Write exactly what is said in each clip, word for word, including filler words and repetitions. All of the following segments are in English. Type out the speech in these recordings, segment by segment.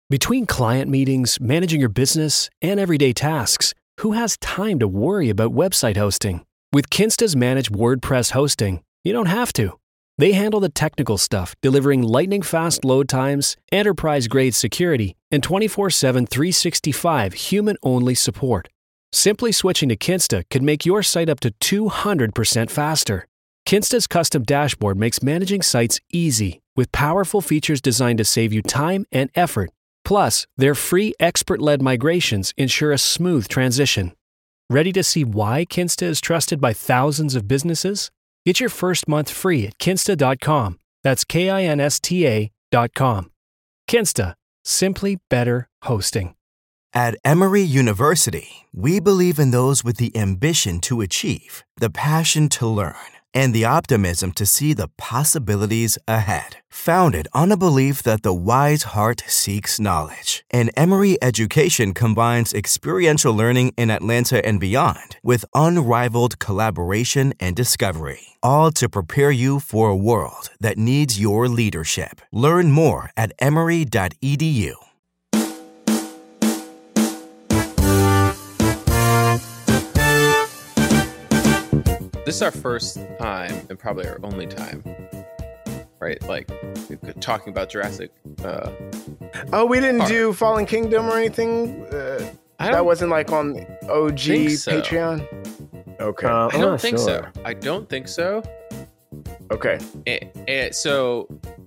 Between client meetings, managing your business, and everyday tasks, who has time to worry about website hosting? With Kinsta's managed WordPress hosting, you don't have to. They handle the technical stuff, delivering lightning-fast load times, enterprise-grade security, and twenty-four seven, three sixty-five human-only support. Simply switching to Kinsta could make your site up to two hundred percent faster. Kinsta's custom dashboard makes managing sites easy, with powerful features designed to save you time and effort. Plus, their free expert-led migrations ensure a smooth transition. Ready to see why Kinsta is trusted by thousands of businesses? Get your first month free at kinsta dot com. That's K I N S T A dot com. Kinsta. Simply better hosting. At Emory University, we believe in those with the ambition to achieve, the passion to learn, and the optimism to see the possibilities ahead. Founded on a belief that the wise heart seeks knowledge, and Emory education combines experiential learning in Atlanta and beyond with unrivaled collaboration and discovery, all to prepare you for a world that needs your leadership. Learn more at emory dot e d u. This is our first time, and probably our only time, right? Like, talking about Jurassic. Uh, oh, we didn't Park. do Fallen Kingdom or anything? Uh, I that wasn't like on O G so. Patreon? Okay. Uh, I I'm don't not think sure. so. I don't think so. Okay. And, and so,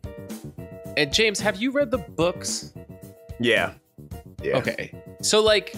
and James, have you read the books? Yeah. Yeah. Okay. So, like,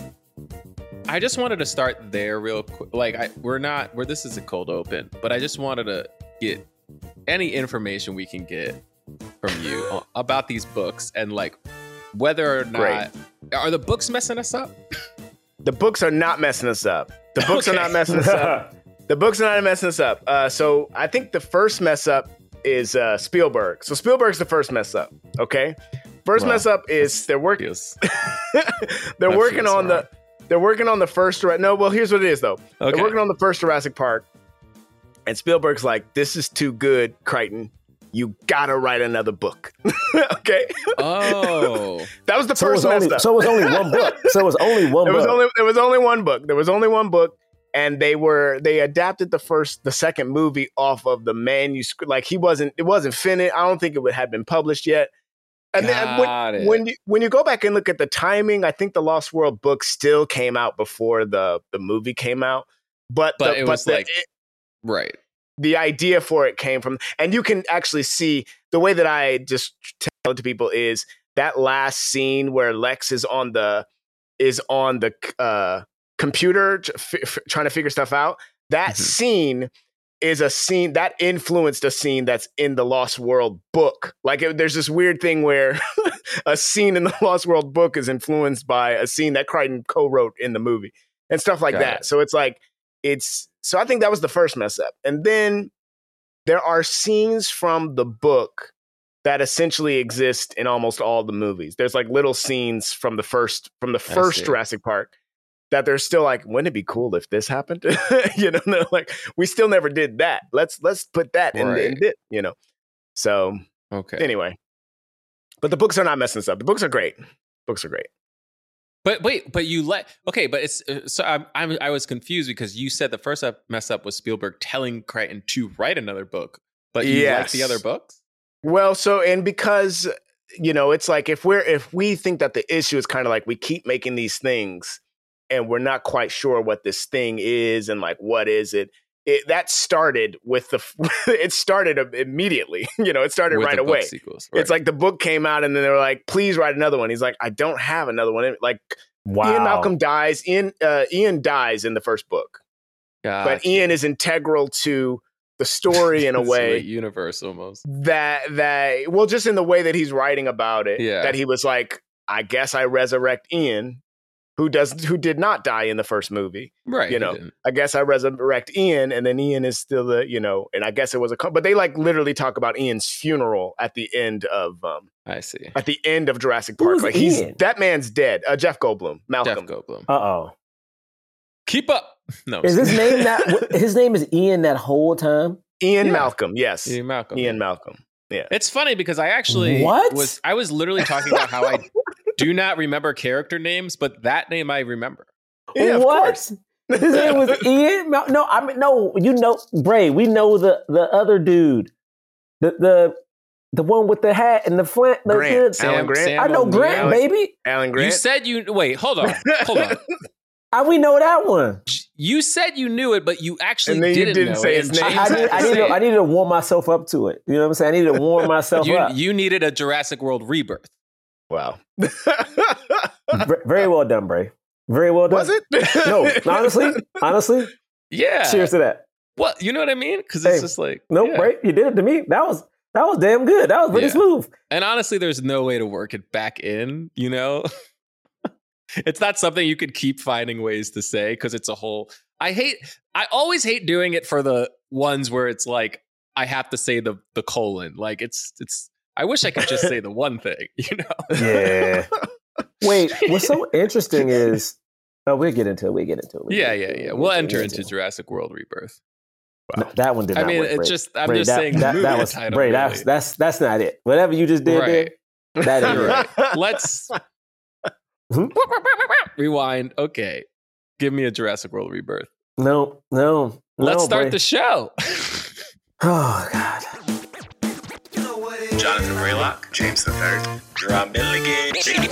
I just wanted to start there real quick. Like, I, we're not, where this is a cold open, but I just wanted to get any information we can get from you about these books and, like, whether or not, Great. Are the books messing us up? The books are not messing us up. The books Okay. are not messing us up. The books are not messing us up. Uh, so I think the first mess up is uh, Spielberg. So Spielberg's the first mess up. Okay. First Wow. mess up is they're working. Feels- they're that working feels on wrong. the. They're working on the first. Jura- No, well, here's what it is though. Okay. They're working on the first Jurassic Park, and Spielberg's like, "This is too good, Crichton. You gotta write another book." Okay. Oh. That was the So it first was mess only up. so it was only one book. So it was only one There was book. only there was only one book. There was only one book, and they were they adapted the first the second movie off of the manuscript. Like he wasn't it wasn't finished. I don't think it would had been published yet. And then Got when, it. when you when you go back and look at the timing, I think the Lost World book still came out before the the movie came out. But But the, it was the, like- it- Right. the idea for it came from, and you can actually see the way that I just tell it to people is that last scene where Lex is on the is on the uh, computer f- f- trying to figure stuff out. That Mhm. scene is a scene that influenced a scene that's in the Lost World book. Like it, there's this weird thing where a scene in the Lost World book is influenced by a scene that Crichton co-wrote in the movie and stuff like Got that. it. So it's like it's so I think that was the first mess up. And then there are scenes from the book that essentially exist in almost all the movies. There's like little scenes from the first from the I first see. Jurassic Park that they're still like, wouldn't it be cool if this happened? You know, they're like, we still never did that. Let's let's put that in, Right. in it, you know. So Okay. anyway. But the books are not messing us up. The books are great. Books are great. But wait, but you let okay, but it's uh, so I'm, I'm I was confused because you said the first up mess up was Spielberg telling Crichton to write another book, but you like the Yes. other books. Well, so and because you know, it's like if we're if we think that the issue is kind of like we keep making these things and we're not quite sure what this thing is and like what is it. It that started with the it started immediately. You know, it started With right the book away. sequels, right. It's like the book came out and then they were like, "Please write another one." He's like, "I don't have another one." Like Wow. Ian Malcolm dies. Ian uh, Ian dies in the first book, Gotcha. but Ian is integral to the story in a It's way like universe almost. that that well, just in the way that he's writing about it, Yeah. that he was like, I guess I resurrect Ian, who does who did not die in the first movie. Right. You he know, didn't. I guess I resurrect Ian, and then Ian is still the you know, and I guess it was a co- but they like literally talk about Ian's funeral at the end of um I see. at the end of Jurassic Park. Who's Like he's Ian? that man's dead. Uh, Jeff Goldblum, Jeff Malcolm. Goldblum. Uh oh. Keep up. No. Is his name that his name is Ian that whole time? Ian Yeah. Malcolm, yes, Ian Malcolm? Ian Malcolm. Yeah. It's funny because I actually What? was I was literally talking about how I do not remember character names, but that name I remember. Yeah, of what? course. His name was Ian? No, no, I mean, no, you know, Bray, we know the, the other dude. The the the one with the hat and the flint. The Grant. good- Alan Grant? Sam I know O'Neill. Grant, baby. Alan You Grant. said you wait. Hold on. Hold on. I, we know that one. You said you knew it, but you actually And then you didn't, didn't know say it, his and name. I, James I, need, had to I, need say to, it. I needed to warm myself up to it. You know what I'm saying? I needed to warm myself You, up. you needed a Jurassic World rebirth. Wow. V- Very well done, Bray. Very well done. Was it? No, honestly, honestly, Yeah. cheers to that. What you know what I mean? Because it's Hey, just like No, yeah. Bray, you did it to me. That was that was damn good. That was pretty Yeah. smooth. And honestly, there's no way to work it back in. You know, it's not something you could keep finding ways to say because it's a whole. I hate. I always hate doing it for the ones where it's like I have to say the the colon. Like it's it's. I wish I could just say the one thing. You know. Yeah. Wait, what's so interesting is, oh, we'll get into it. We'll get into it. We'll Yeah, get yeah, into it. yeah. We'll We'll get enter into into it. Jurassic World Rebirth. No, that one did I not mean, work, it's Bray. just I'm Bray, just that, saying that, the that movie was title. Bray. really. That's that's that's not it. Whatever you just did Right. there, that ain't You're it. right. Let's Hmm? rewind. Okay, give me a Jurassic World Rebirth. No, no. Let's no, start Bray. the show. Oh God. Jonathan Braylock, James the Third, Drum Milligan.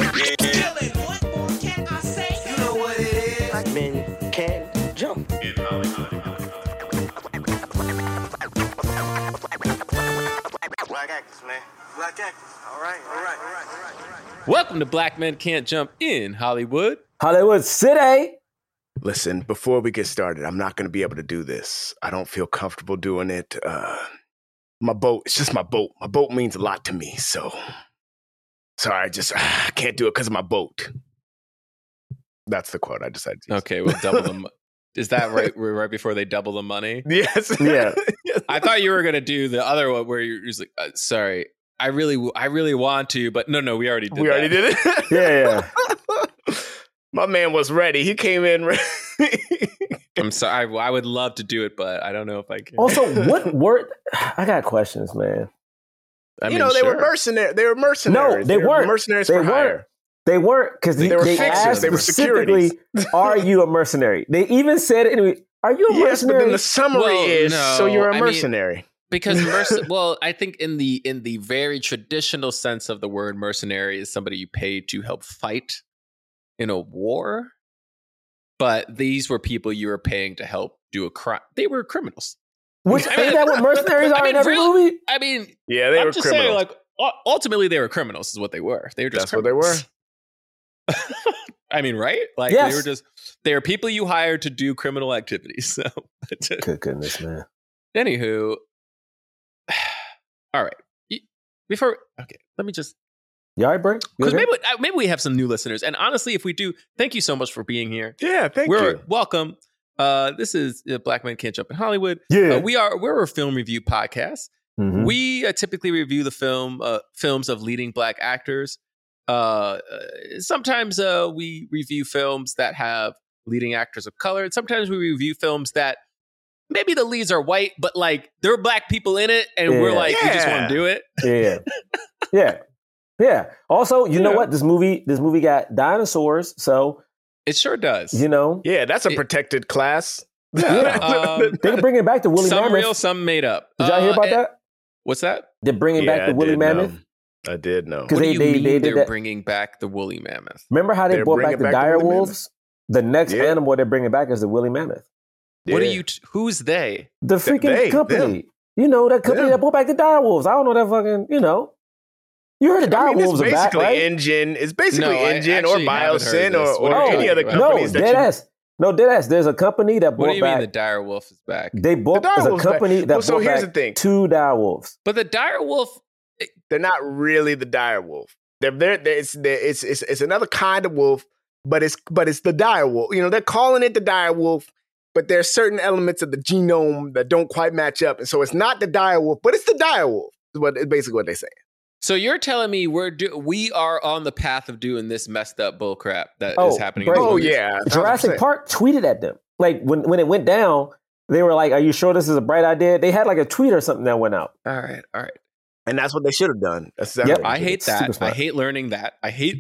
Black men can't jump. Black actors, man. Black actors. All right, all right, all right, all right, all right. Welcome to Black Men Can't Jump in Hollywood. Hollywood City. Listen, before we get started, I'm not going to be able to do this. I don't feel comfortable doing it. Uh, my boat, it's just my boat. My boat means a lot to me, so sorry, I just I can't do it because of my boat. That's the quote I decided to use. Okay, we'll double them. Is that right? We're right before they double the money. Yes. Yeah. I thought you were gonna do the other one where you're just like, uh, "Sorry, I really, I really want to, but no, no, we already did. we that. already did it. Yeah, yeah. My man was ready. He came in ready. I'm sorry. I, I would love to do it, but I don't know if I can. Also, what word? I got questions, man. I you mean, know, they sure. were mercenaries. They were mercenaries. they were weren't. mercenaries They for weren't. hire. They weren't because they, They were they fixers. asked They were specifically, securities. "Are you a mercenary?" They even said it anyway. Are you a Yes, but mercenary? then the summary Well, is, no, so you're a I mean- mercenary. Because merc- well, I think in the in the very traditional sense of the word mercenary is somebody you pay to help fight in a war. But these were people you were paying to help do a crime. They were criminals. Which I mean- ain't that what mercenaries I are mean, in every really- movie? I mean, Yeah, they I'm were just criminals. saying, like, u- ultimately, they were criminals. Is what they were. They were just That's what they were. criminals. I mean, right? Like Yes. they were just they are people you hired to do criminal activities. So, Good goodness, man. anywho, all right. Y- Before okay, let me just You all right, Bray? You because okay? maybe uh, maybe we have some new listeners, and honestly, if we do, thank you so much for being here. Yeah, thank we're you. welcome. Uh, this is uh, Black Men Can't Jump in Hollywood. Yeah. Uh, we are we're a film review podcast. Mhm. We uh, typically review the film uh, films of leading Black actors. Uh, uh, sometimes uh, we review films that have leading actors of color. And sometimes we review films that maybe the leads are white, but like there are Black people in it, and we're Yeah. like, we just Yeah. want to do it. Yeah. Yeah. Yeah. Also, you know Yeah. what? This movie, this movie got dinosaurs, so It sure does. you know Yeah, that's a It- protected class. Yeah. Um, they can bring it back to Woolly some Mammoth. real, some made up. Did y'all hear Uh, about and- that? What's that? They're bringing Yeah, back the I Woolly did Mammoth. know. I did know. Because What they, do you they, mean they they did are that. bringing back the woolly mammoth? Remember how they They're brought bringing back the back the dire woolly wolves? The next Yeah. animal they're bringing back is the woolly mammoth. What are Yeah. you? T- who's they? The freaking they, company. them. You know, that company Them. that brought back the dire wolves. I don't know that fucking, you know. You heard the dire I mean, wolves it's are back, basically right? Engine. It's basically No, I Engine or actually haven't heard Biosyn or, this. or What are you any other talking about? companies no, that dead you. ass. No, dead ass. There's a company that What brought do you back. mean the dire wolf is back? They bought The dire there's a wolf's back. company that Well, so brought here's back the thing. two dire wolves. But the dire wolf. They're not really the dire wolf. They're, they're, they're, it's, they're, it's, it's, it's another kind of wolf, but it's but it's the dire wolf. You know, they're calling it the dire wolf, but there's certain elements of the genome that don't quite match up, and so it's not the dire wolf, but it's the dire wolf. Is what is basically what they're saying. So you're telling me we're do- we are on the path of doing this messed up bull crap that is Oh, happening. great. in the Oh movies? yeah, Jurassic Park tweeted at them. Like when, when it went down, they were like, "Are you sure this is a bright idea?" They had like a tweet or something that went out. All right, all right. and that's what they should have done. That's exactly Yep. what they I should hate Super that. I smart. hate learning that. I hate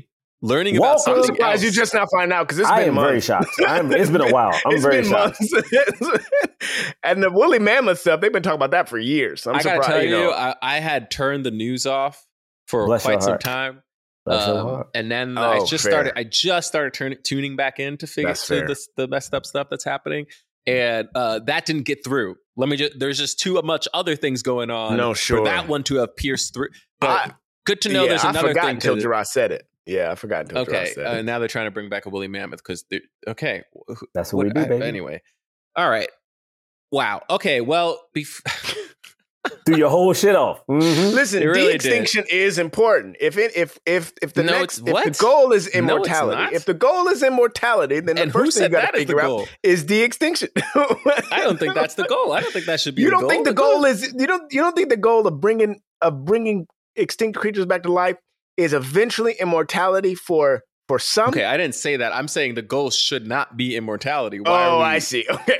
learning about Welcome. I'm something surprised else. you just now find out because it's I been am months. very shocked. I'm, it's been a while. I'm It's very been shocked. months. And the woolly mammoth stuff, they've been talking about that for years. I'm I gotta surprised. tell you, you know, I, I had turned the news off for Bless your quite some heart. time. Bless your Um, heart. and then Oh, I just fair. started. I just started turning tuning back in to figure That's to fair. the, the messed up stuff that's happening, and uh, that didn't get through. Let me just. There's just too much other things going on. No, sure. For that one to have pierced through. But I- good to know yeah, there's I another forgot thing until to. Gerard said it. Yeah, I forgot until Gerard Okay, said uh, it. now they're trying to bring back a woolly mammoth because okay, wh- That's what we what- do, I- baby. Anyway, all right. Wow. Okay. Well, bef- Do your whole shit off. Mhm. Listen, It really de-extinction is important. If it, if if if the No, next it's- if what? the goal is No, it's immortality, not. if the goal is immortality, then the and who first thing said you got that to is the figure out goal? is de-extinction. I don't think that's the goal. I don't think that should be. You the don't goal. think the goal is you don't you don't think the goal of bringing of bringing extinct creatures back to life is eventually immortality for for some? Okay, I didn't say that. I'm saying the goal should not be immortality. Why Oh, are we, I see. Okay.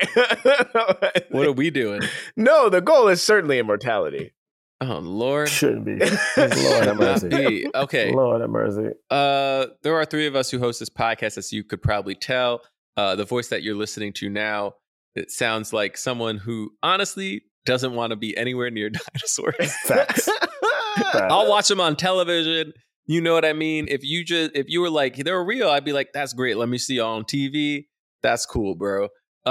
What are we doing? No, the goal is certainly immortality. Oh Lord, Shouldn't be. This Lord should have not mercy. be. Okay, Lord have mercy. uh, there are three of us who host this podcast, as you could probably tell. Uh, the voice that you're listening to now, it sounds like someone who honestly doesn't want to be anywhere near dinosaurs. Facts. I'll watch them on television. You know what I mean? If you just if you were like they were real, I'd be like, that's great. Let me see you on T V. That's cool, bro.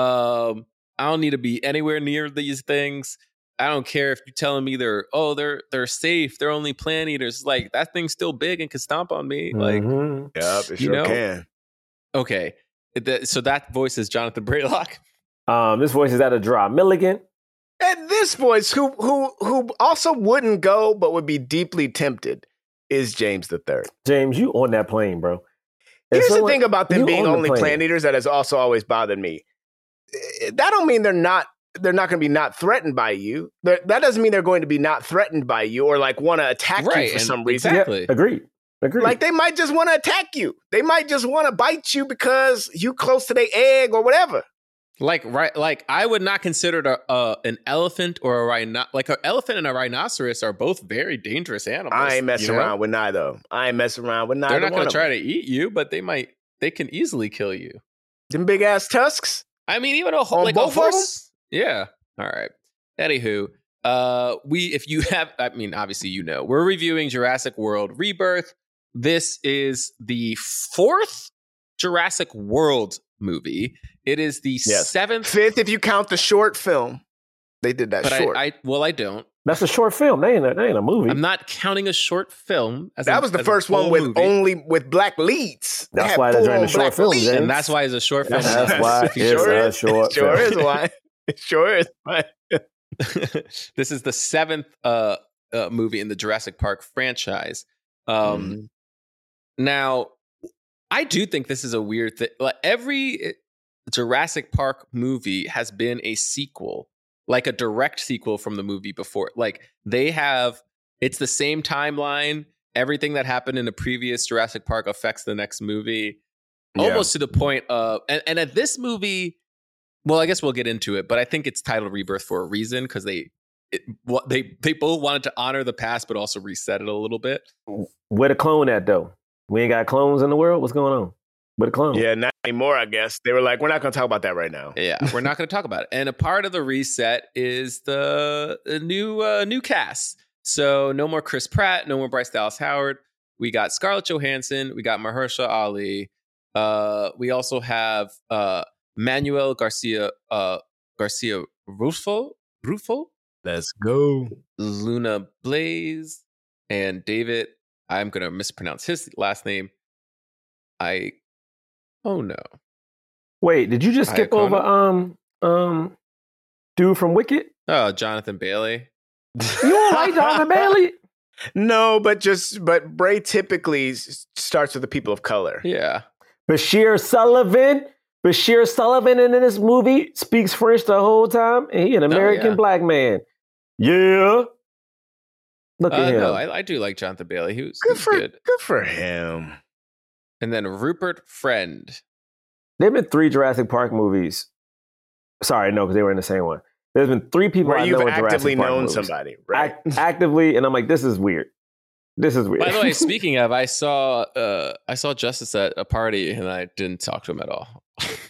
Um, I don't need to be anywhere near these things. I don't care if you're telling me they're oh they're they're safe. They're only plant eaters. Like that thing's still big and can stomp on me. Like Mhm. Yep, it You sure know? can. okay, That- so that voice is Jonathan Braylock. Um, this voice is out of Dry Milligan. And this voice, who who who also wouldn't go but would be deeply tempted, is James the Third. James, you on that plane, bro. If Here's someone- the thing about them you being on the only plane. plant eaters that has also always bothered me. Eh, That don't mean they're not they're not going to be not threatened by you. That that doesn't mean they're going to be not threatened by you or like want to attack Right, you for and some reason. exactly. Yeah, agreed. Agreed. Like they might just want to attack you. They might just want to bite you because you close to their egg or whatever. Like right, like I would not consider a, uh, an elephant or a rhino. Like an elephant and a rhinoceros are both very dangerous animals. I ain't messing you know? around with neither. I ain't messing around with neither. They're not going to try to eat you, but they might. They can easily kill you. them big ass tusks. I mean, even a ho- On like both a of 'em? horse. Yeah. All right. Anywho, uh, we if you have, I mean, obviously you know, we're reviewing Jurassic World Rebirth. This is the fourth Jurassic World movie. It is the Yes. seventh. Fifth, if you count the short film. They did that But short. I, I, well, I don't. That's a short film. That ain't a, that ain't a movie. I'm not counting a short film. As that a- was the as a first one full with movie. only with black leads. They That's had why they're doing full-on the short black film, leads. James. and that's why it's a short film. That's why It it's sure a is. short Sure film. is why. It sure is why. This is the seventh uh, uh, movie in the Jurassic Park franchise. Um, Mhm. Now, I do think this is a weird thing. Like every Jurassic Park movie has been a sequel, like a direct sequel from the movie before. Like they have, it's the same timeline. Everything that happened in the previous Jurassic Park affects the next movie, Yeah. almost to the point of. And, and at this movie, well, I guess we'll get into it, but I think it's titled Rebirth for a reason because they. It, what they they both wanted to honor the past, but also reset it a little bit. Where the clone at though? We ain't got clones in the world. What's going on? Where the clone? Yeah, not anymore, I guess. They were like, we're not going to talk about that right now. Yeah, we're not going to talk about it. And a part of the reset is the, the new uh, new cast. So no more Chris Pratt, no more Bryce Dallas Howard. We got Scarlett Johansson. We got Mahershala Ali. Uh, we also have uh, Manuel Garcia uh, Garcia Rufo Rufo. Let's go. Luna Blaze, and David. I'm going to mispronounce his last name. I, oh no. Wait, did you just skip Iacono? over um um dude from Wicked? Oh, Jonathan Bailey. You don't like Jonathan Bailey? No, but just, but Bray typically s- starts with the people of color. Yeah. Bashir Sullivan. Bashir Sullivan in this movie speaks French the whole time, and he an American yeah. black man. Yeah. Look Uh, at him. no, I, I do like Jonathan Bailey. He was, he Good was for, good. good for him. And then Rupert Friend. There've been three Jurassic Park movies. Sorry, no, because they were in the same one. There's been three people Where I you've know in actively Jurassic Park known movies. somebody, right? Act- actively, and I'm like, this is weird. This is weird. By the way, speaking of, I saw uh, I saw Justice at a party, and I didn't talk to him at all.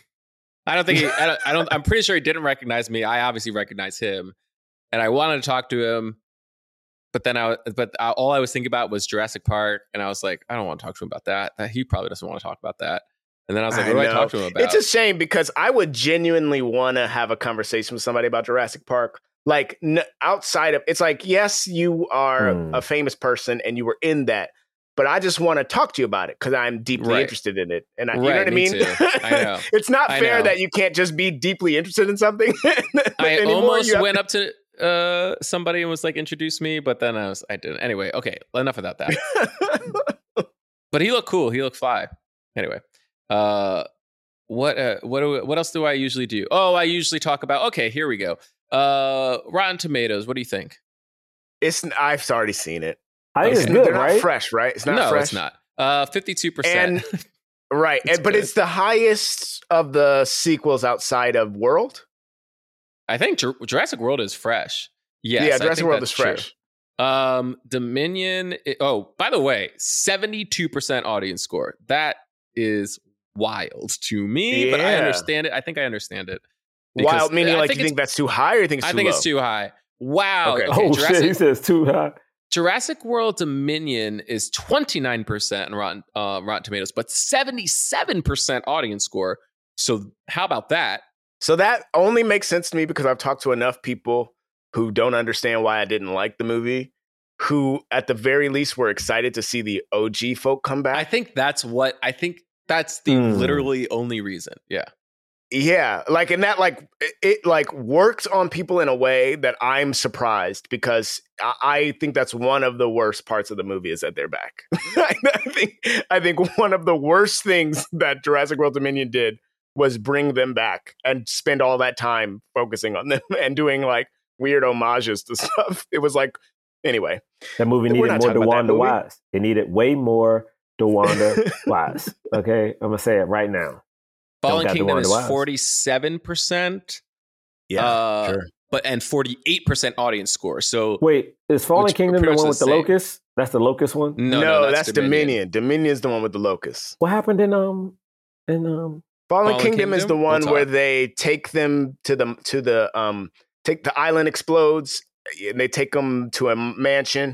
I don't think he. I don't, I don't. I'm pretty sure he didn't recognize me. I obviously recognize him, and I wanted to talk to him, but then I. But I, all I was thinking about was Jurassic Park, and I was like, I don't want to talk to him about that. That he probably doesn't want to talk about that. And then I was like, what do I talk to him about? It's a shame because I would genuinely want to have a conversation with somebody about Jurassic Park. Like n- outside of, it's like, yes, you are Mm. a famous person and you were in that, but I just want to talk to you about it because I'm deeply Right. interested in it. And I, you know Right, what I me mean? too. I know. It's not I fair know. that you can't just be deeply interested in something. I anymore. almost You have went up to uh, somebody and was like, introduce me, but then I was, I didn't. Anyway, okay, enough about that. to- But he looked cool. He looked fly. Anyway, uh, what uh, what do, what else do I usually do? Oh, I usually talk about. Okay, here we go. Uh, Rotten Tomatoes. What do you think? it's I've already seen it. I think Okay. it's good, They're not right? fresh, right? It's not no, fresh. it's not. Uh, fifty-two percent. And right, It's and, but good. it's the highest of the sequels outside of World. I think Jur- Jurassic World is fresh. Yes, yeah, I Jurassic think World that's is true. fresh. Um, Dominion. i- oh, by the way, seventy-two percent audience score. That is wild to me, but I Yeah. understand it. I think I understand it. Because Wild meaning I like think you it's- think that's too high or you think it's I too think low? it's too high. Wow. Okay. Okay, Oh Jurassic, shit, he says too high. Jurassic World Dominion is twenty-nine percent in Rotten, uh, Rotten Tomatoes, but seventy-seven percent audience score. So how about that? So that only makes sense to me because I've talked to enough people who don't understand why I didn't like the movie, who at the very least were excited to see the O G folk come back. I think that's what I think that's the Hmm. literally only reason. Yeah. Yeah, like and that like it, it like worked on people in a way that I'm surprised because I, I think that's one of the worst parts of the movie is that they're back. I think I think one of the worst things that Jurassic World Dominion did was bring them back and spend all that time focusing on them and doing like weird homages to stuff. It was like anyway. That movie We're needed not more talking about that DeWanda movie. Wise. It needed way more DeWanda Wise. Okay, I'm gonna say it right now. Fallen got Kingdom DeWanda is Wise. forty-seven percent. Yeah, uh, sure. But and forty-eight percent audience score. So Wait, is Fallen Which Kingdom pretty the much one the with the same. locust? That's the locust one. no, No, no, that's, Dominion. Dominion's the one with the locusts. What happened in um in um? Fallen, Fallen Kingdom, is the Kingdom? one We'll where talk. they take them to the to the um take the island explodes and they take them to a mansion.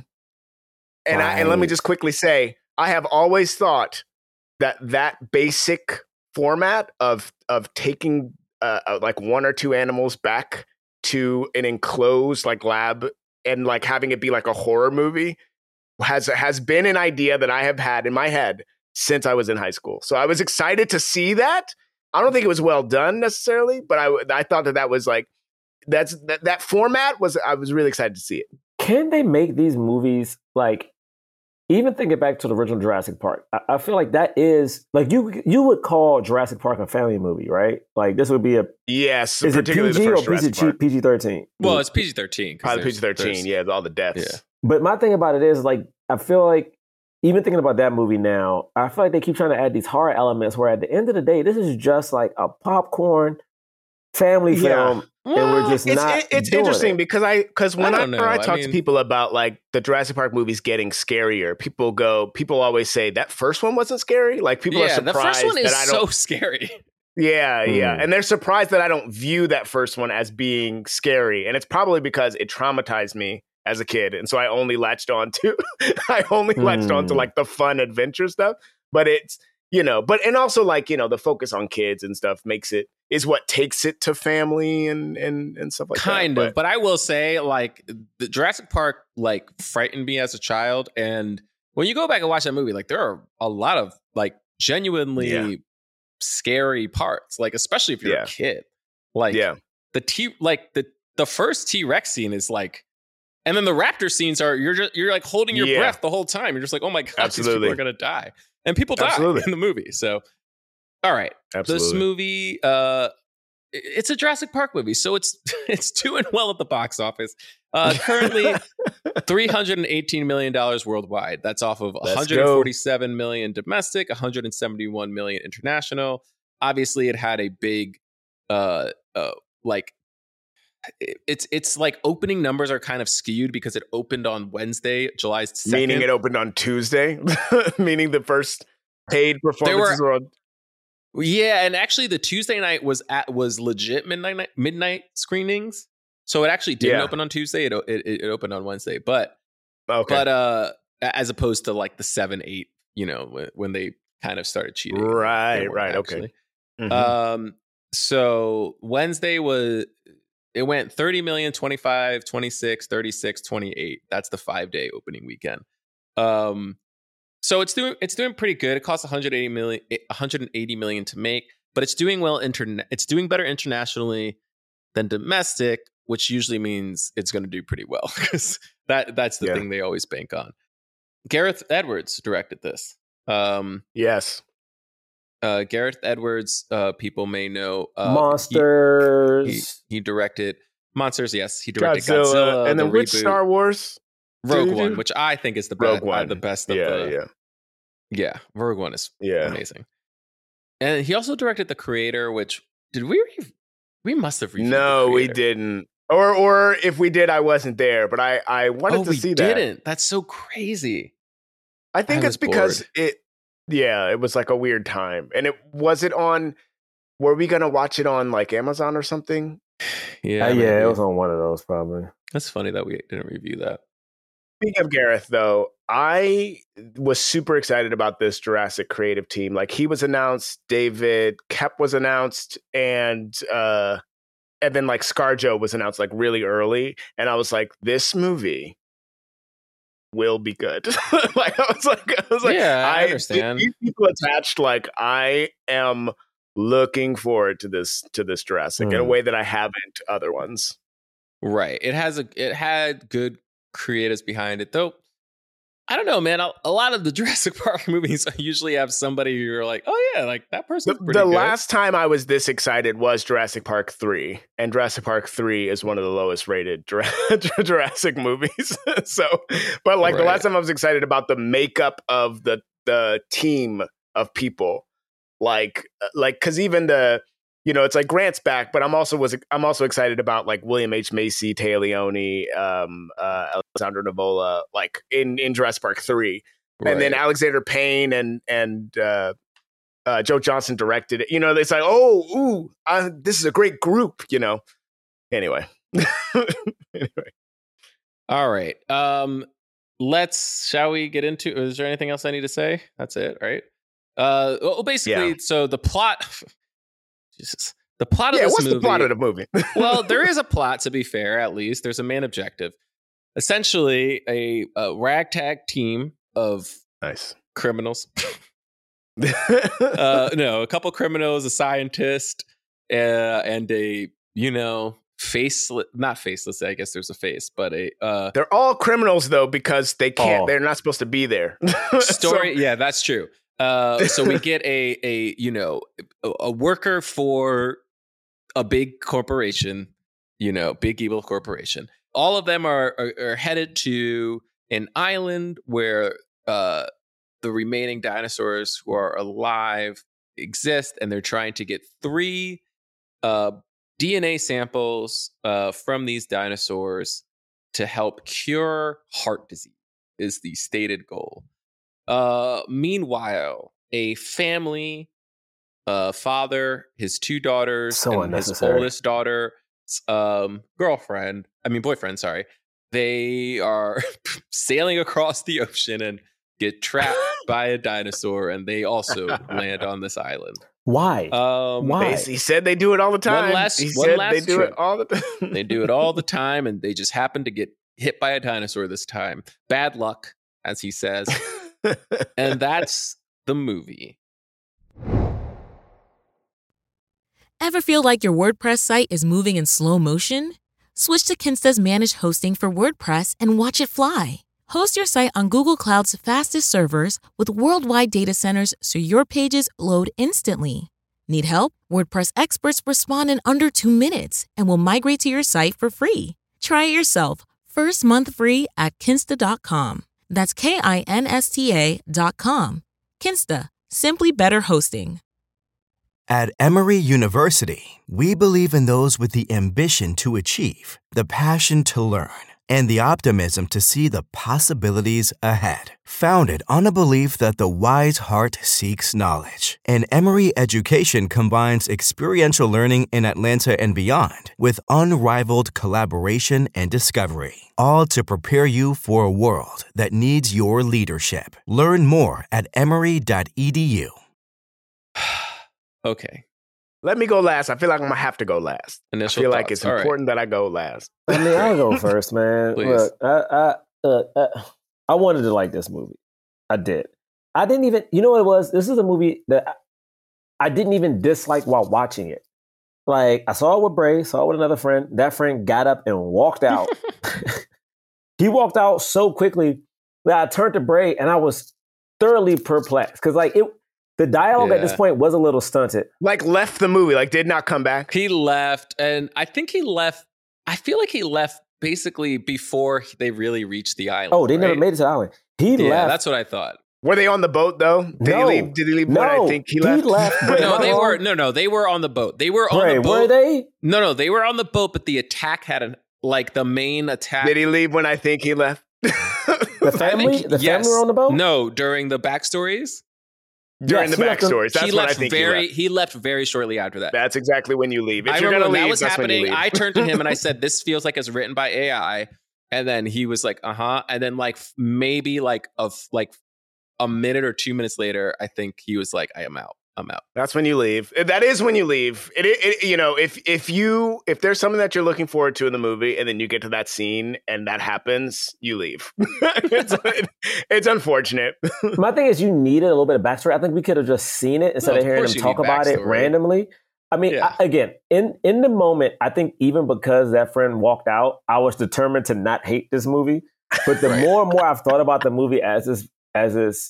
And I, and let me Right. just quickly say, I have always thought that that basic format of of taking uh, uh, like one or two animals back to an enclosed like lab and like having it be like a horror movie has has been an idea that I have had in my head since I was in high school. So I was excited to see that. I don't think it was well done necessarily, but I I thought that that was like that's that, that format was I was really excited to see it. Can they make these movies like? Even thinking back to the original Jurassic Park, I, I feel like that is like you you would call Jurassic Park a family movie, right? Like this would be a Yes, is it particularly P G the or first Jurassic Park. P G thirteen? Well, it's P G thirteen. Probably P G thirteen. Yeah, all the deaths. Yeah. But my thing about it is like I feel like even thinking about that movie now, I feel like they keep trying to add these horror elements where at the end of the day, this is just like a popcorn family Yeah. film, and we're just It's not. it- it's doing interesting it. because I because when I I, don't know. I, I talk to mean- people about like the Jurassic Park movies getting scarier, people go people always say that first one wasn't scary. Like people are Yeah, the surprised first one is that I don't. so scary. Yeah, yeah. Hmm. And they're surprised that I don't view that first one as being scary. And it's probably because it traumatized me as a kid. And so I only latched on to I only latched on to Hmm. like the fun adventure stuff. But it's, you know, but and also like, you know, the focus on kids and stuff makes it is what takes it to family and and and stuff like Kind that. of, but I will say, like, the Jurassic Park, like, frightened me as a child. And when you go back and watch that movie, like, there are a lot of, like, genuinely Yeah. scary parts. Like, especially if you're Yeah. a kid. Like, yeah. the T, like, the the first T Rex scene is like, and then the raptor scenes are you're just you're like holding your Yeah. breath the whole time. You're just like, oh my god, these Absolutely. people are gonna die, and people die Absolutely. in the movie. So, all right. Absolutely. This movie, uh, it's a Jurassic Park movie, so it's it's doing well at the box office. Uh, currently, three hundred eighteen million dollars worldwide. That's off of Let's one hundred forty-seven million domestic, one hundred seventy-one million international. Obviously, it had a big, uh, uh, like it's it's like opening numbers are kind of skewed because it opened on Wednesday, July second. Meaning it opened on Tuesday? Meaning the first paid performances were, were on... Yeah, and actually the Tuesday night was at was legit midnight midnight screenings. So it actually didn't yeah. open on Tuesday. It, it it opened on Wednesday. But okay. but uh as opposed to like the seven, eight, you know, when they kind of started cheating. Right, right, actually. okay. Mm-hmm. Um so Wednesday was it went thirty million, twenty-five, twenty-six, thirty-six, twenty-eight. That's the five-day opening weekend. Um So it's doing it's doing pretty good. It costs one hundred eighty million, one hundred eighty million to make, but it's doing well interna- it's doing better internationally than domestic, which usually means it's going to do pretty well because that that's the yeah. thing they always bank on. Gareth Edwards directed this. Um, yes. Uh, Gareth Edwards, uh, people may know uh, Monsters. He, he, he directed Monsters. Yes, he directed Godzilla, Godzilla and then the which reboot, Star Wars? Rogue One, which I think is the best. Uh, the best of yeah, the. Yeah, yeah. Rogue One is yeah. amazing. And he also directed The Creator, which did we re- we must have reviewed. No, we didn't. Or or if we did, I wasn't there. But I I wanted oh, to we see that. Didn't. That's so crazy. I think I it's because bored. it. Yeah, it was like a weird time, and it was it on. Were we gonna watch it on like Amazon or something? Yeah, uh, yeah, it was on one of those probably. That's funny that we didn't review that. Speaking of Gareth, though, I was super excited about this Jurassic creative team. Like he was announced, David Koepp was announced, and uh, and then like ScarJo was announced like really early, and I was like, this movie will be good. like I was like, I was like, yeah, I, I understand. These people attached, like I am looking forward to this to this Jurassic mm. in a way that I haven't other ones. Right. It has a it had good creatives behind it, though. I don't know, man. A, a lot of the Jurassic Park movies usually have somebody who you're like, oh yeah, like that person's the, pretty the good. last time I was this excited was Jurassic Park three, and Jurassic Park three is one of the lowest rated Jurassic movies. so, but like right. the last time I was excited about the makeup of the the team of people, like like because even the you know, it's like Grant's back, but I'm also was I'm also excited about like William H. Macy, Téa Leoni, um, uh, Alessandro Nivola, like in, in Jurassic Park three, right. and then Alexander Payne and and uh, uh, Joe Johnston directed it. You know, it's like, oh, ooh, uh, this is a great group. You know, anyway. anyway, all right. Um, let's. Shall we get into? Is there anything else I need to say? That's it, right? Uh, well, basically, yeah. so the plot. Jesus. The plot of yeah, this what's movie. the plot of the movie? Well, there is a plot, to be fair, at least. There's a main objective. Essentially, a, a ragtag team of nice criminals. uh, no, a couple criminals, a scientist, uh, and a, you know, faceless, not faceless, I guess there's a face, but a... Uh, they're all criminals, though, because they can't, oh. they're not supposed to be there. Story, so, yeah, that's true. Uh, so we get a a you know a, a worker for a big corporation, you know, big evil corporation. All of them are are, are headed to an island where uh, the remaining dinosaurs who are alive exist, and they're trying to get three uh, D N A samples uh, from these dinosaurs to help cure heart disease. Is the stated goal. Uh, meanwhile, a family, uh, father, his two daughters, so and his oldest daughter, um, girlfriend, I mean boyfriend, sorry, they are sailing across the ocean and get trapped by a dinosaur, and they also land on this island. Why? Um, Why? They, he said they do it all the time. One last, he one said last they do trip. it all the time. They do it all the time, and they just happen to get hit by a dinosaur this time. Bad luck, as he says. And that's the movie. Ever feel like your WordPress site is moving in slow motion? Switch to Kinsta's managed hosting for WordPress and watch it fly. Host your site on Google Cloud's fastest servers with worldwide data centers so your pages load instantly. Need help? WordPress experts respond in under two minutes and will migrate to your site for free. Try it yourself. First month free at kinsta dot com. That's K I N S T A dot com. Kinsta. Simply better hosting. At Emory University, we believe in those with the ambition to achieve, the passion to learn, and the optimism to see the possibilities ahead. Founded on a belief that the wise heart seeks knowledge, and Emory education combines experiential learning in Atlanta and beyond with unrivaled collaboration and discovery, all to prepare you for a world that needs your leadership. Learn more at emory dot e d u. Okay. Let me go last. I feel like I'm going to have to go last. Initial I feel thoughts. like it's All important right. that I go last. I mean, I'll go first, man. Please. Look, I, I, uh, uh, I wanted to like this movie. I did. I didn't even, you know what it was? This is a movie that I, I didn't even dislike while watching it. Like, I saw it with Bray, saw it with another friend. That friend got up and walked out. He walked out so quickly that I turned to Bray and I was thoroughly perplexed. Because, like, it, the dialogue Yeah. at this point was a little stunted. Like, left the movie, like, did not come back. He left, and I think he left. I feel like he left basically before they really reached the island. Oh, they never right? made it to the island. He Yeah, left. that's what I thought. Were they on the boat, though? Did No. he leave? Did he leave No. when I think he left? He left. Bray, No, am I they wrong? were no, no. They were on the boat. They were on Bray, the boat. were they? No, no, they were on the boat, but the attack had an like the main attack. Did he leave when I think he left? The I family? think- the yes. family were on the boat? No, during the backstories. During Yes, the he left them- backstories. That's he when I left think very. he left. He left very shortly after that. That's exactly when you leave. If I you're remember going when to that leave, was that's when you happening. leave. I turned to him and I said, "This feels like it's written by A I." And then he was like, "Uh huh." And then like f- maybe like of like a minute or two minutes later, I think he was like, "I am out. I'm out." That's when you leave. That is when you leave. It, it, it, you know, if if you if there's something that you're looking forward to in the movie, and then you get to that scene and that happens, you leave. it's, it's unfortunate. My thing is, you needed a little bit of backstory. I think we could have just seen it instead No, of of hearing course them you talk need about it backstory. randomly. I mean, Yeah. I, again, in in the moment, I think even because that friend walked out, I was determined to not hate this movie. But the Right. more and more I've thought about the movie as this, as this,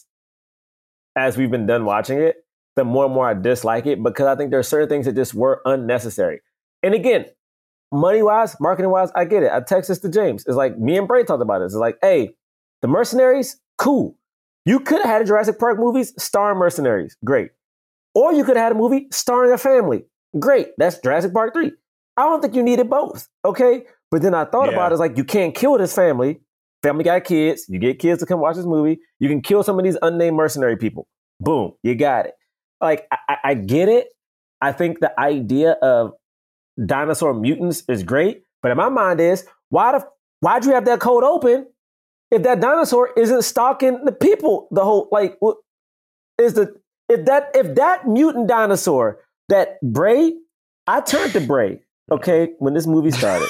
as we've been done watching it, the more and more I dislike it because I think there are certain things that just were unnecessary. And again, money wise, marketing wise, I get it. I text this to James. It's like me and Bray talked about it. It's like, hey, the mercenaries, cool. You could have had a Jurassic Park movies starring mercenaries, great. Or you could have had a movie starring a family, great. That's Jurassic Park three. I don't think you needed both, okay? But then I thought Yeah. about it, it's like you can't kill this family. Family got kids. You get kids to come watch this movie. You can kill some of these unnamed mercenary people. Boom, you got it. Like, I, I- I get it. I think the idea of dinosaur mutants is great. But in my mind is, why the why'd you have that code open if that dinosaur isn't stalking the people the whole like what is the if that if that mutant dinosaur that Bray, I turned to Bray, okay, when this movie started.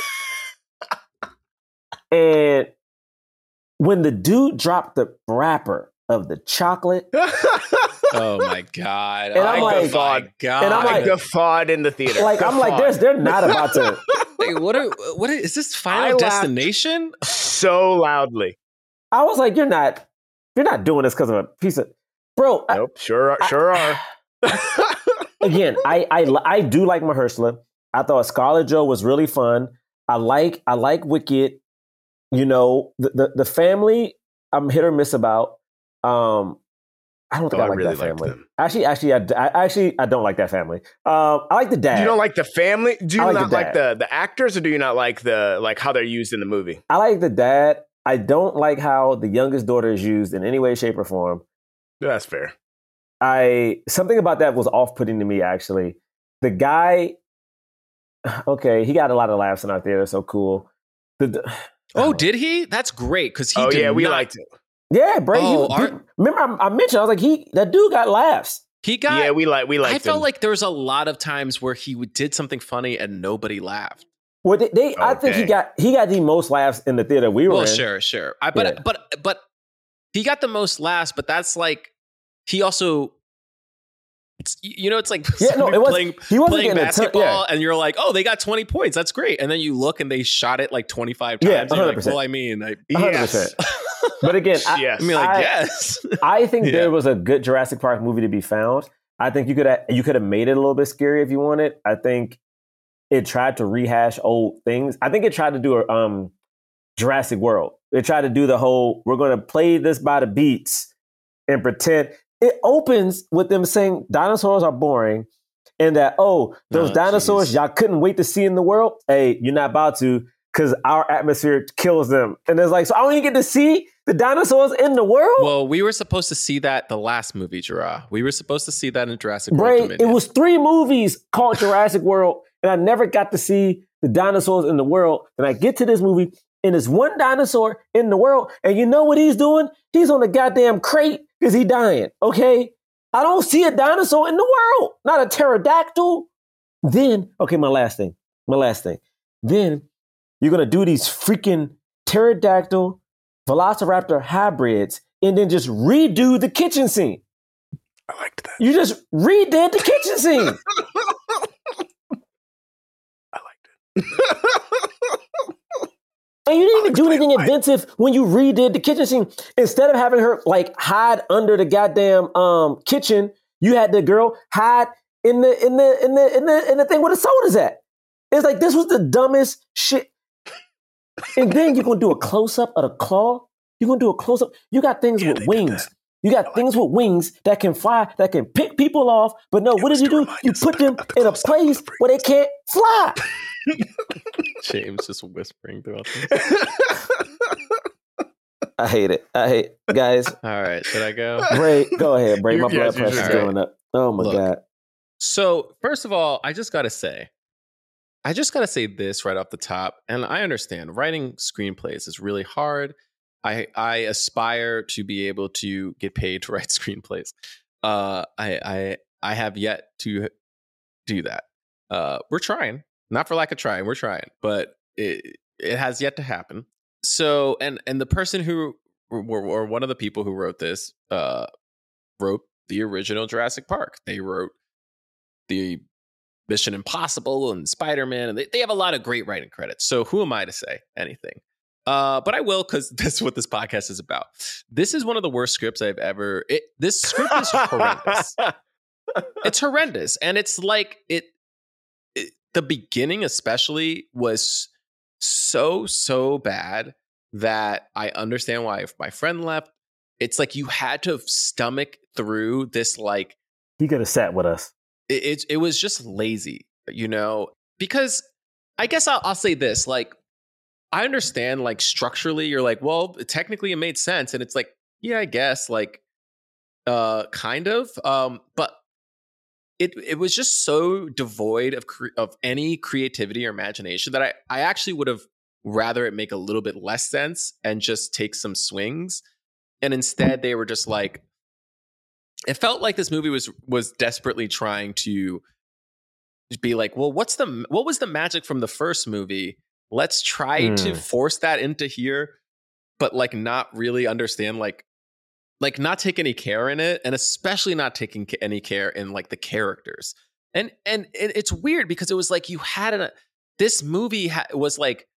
And when the dude dropped the wrapper of the chocolate, Oh my god! And I'm oh like- my god! and I'm I like- guffawed in the theater. like I'm like, Guffawed. there's they're not about to. Wait, what? Are, what are, is this I Final laughed. Destination? so loudly. I was like, you're not, you're not doing this because of a piece of, bro. I- Nope, sure are. Sure are. again, I, I I do like Mahershala. I thought Scarlett Joe was really fun. I like I like Wicked. You know, the the, the family I'm hit or miss about. Um, I don't think Oh, I I like really that liked family. them. Actually, actually, I, I actually I don't like that family. Um, I like the dad. You don't like the family? Do you I like not the like the the actors, or do you not like the like how they're used in the movie? I like the dad. I don't like how the youngest daughter is used in any way, shape, or form. That's fair. I something about that was off-putting to me. Actually, the guy. Okay, he got a lot of laughs in our theater, so cool. The, the- Oh, did he? That's great because he. Oh did yeah, we not- liked it. yeah, Bray. Oh, he, are- he- remember, I, I mentioned I was like, he that dude got laughs. He got. yeah, we like we liked I felt him. like there was a lot of times where he would- did something funny and nobody laughed. Well, they, they I think he Okay. got he got the most laughs in the theater we were Well, in. sure, sure. I, but Yeah. but but he got the most laughs. But that's like he also. It's, you know, it's like Yeah, no, somebody it was playing, he wasn't playing getting a ton, basketball, yeah. and you're like, "Oh, they got twenty points. That's great." And then you look, and they shot it like twenty-five times. Yeah, and you're one hundred like, percent. well, I mean, I, one hundred Yes. percent. But again, I, Yes. I mean, like, I- yes. I think Yeah. there was a good Jurassic Park movie to be found. I think you could have, you could have made it a little bit scary if you wanted. I think it tried to rehash old things. I think it tried to do a um, Jurassic World. It tried to do the whole we're going to play this by the beats and pretend. It opens with them saying dinosaurs are boring, and that, oh, those Oh, dinosaurs geez. y'all couldn't wait to see in the world. Hey, you're not about to because our atmosphere kills them. And it's like, so I don't even get to see the dinosaurs in the world? Well, we were supposed to see that the last movie, Gerard. We were supposed to see that in Jurassic World Right. Dominion. It was three movies called Jurassic World, and I never got to see the dinosaurs in the world. And I get to this movie, and there's one dinosaur in the world, and you know what he's doing? He's on the goddamn crate because he's dying, okay? I don't see a dinosaur in the world, not a pterodactyl. Then, okay, my last thing, my last thing. Then you're going to do these freaking pterodactyl Velociraptor hybrids and then just redo the kitchen scene. I liked that. You just redid the kitchen scene. I liked it. And you didn't even do explain anything why. inventive when you redid the kitchen scene. Instead of having her like hide under the goddamn um kitchen, you had the girl hide in the in the in the in the in the thing where the soda's at. It's like this was the dumbest shit. And then you're gonna do a close up of the claw. You're gonna do a close up. You got things Yeah, with they did wings. that. You got things with wings that can fly, that can pick people off. But no, It what was did you to do? remind You us put about- them about the in a close-up of place the where they can't fly. James just whispering throughout this. I hate it. I hate guys. All right, should I go? Bray, go ahead, Bray. My You- blood yes, you pressure's should. going up. Oh my Look. god. So, first of all, I just got to say, I just got to say this right off the top. And I understand writing screenplays is really hard. I I aspire to be able to get paid to write screenplays. Uh, I I I have yet to do that. Uh, we're trying, not for lack of trying. We're trying, but it it has yet to happen. So, and and the person who or, or one of the people who wrote this uh, wrote the original Jurassic Park. They wrote the Mission Impossible and Spider-Man, and they, they have a lot of great writing credits. So who am I to say anything? Uh, but I will, because that's what this podcast is about. This is one of the worst scripts I've ever. It, this script is horrendous. It's horrendous, and it's like it, it. The beginning, especially, was so so bad that I understand why my friend left. It's like you had to stomach through this like. He could have sat with us. It, it it was just lazy, you know, because I guess I'll, I'll say this, like, I understand, like, structurally, you're like, well, technically it made sense. And it's like, yeah, I guess, like, uh, kind of. Um, but it it was just so devoid of cre- of any creativity or imagination that I, I actually would have rather it make a little bit less sense and just take some swings. And instead they were just like, it felt like this movie was was desperately trying to be like, well, what's the what was the magic from the first movie? Let's try Mm. to force that into here, but like not really understand, like like not take any care in it, and especially not taking ca- any care in like the characters. And and it, it's weird because it was like you had a this movie ha- was like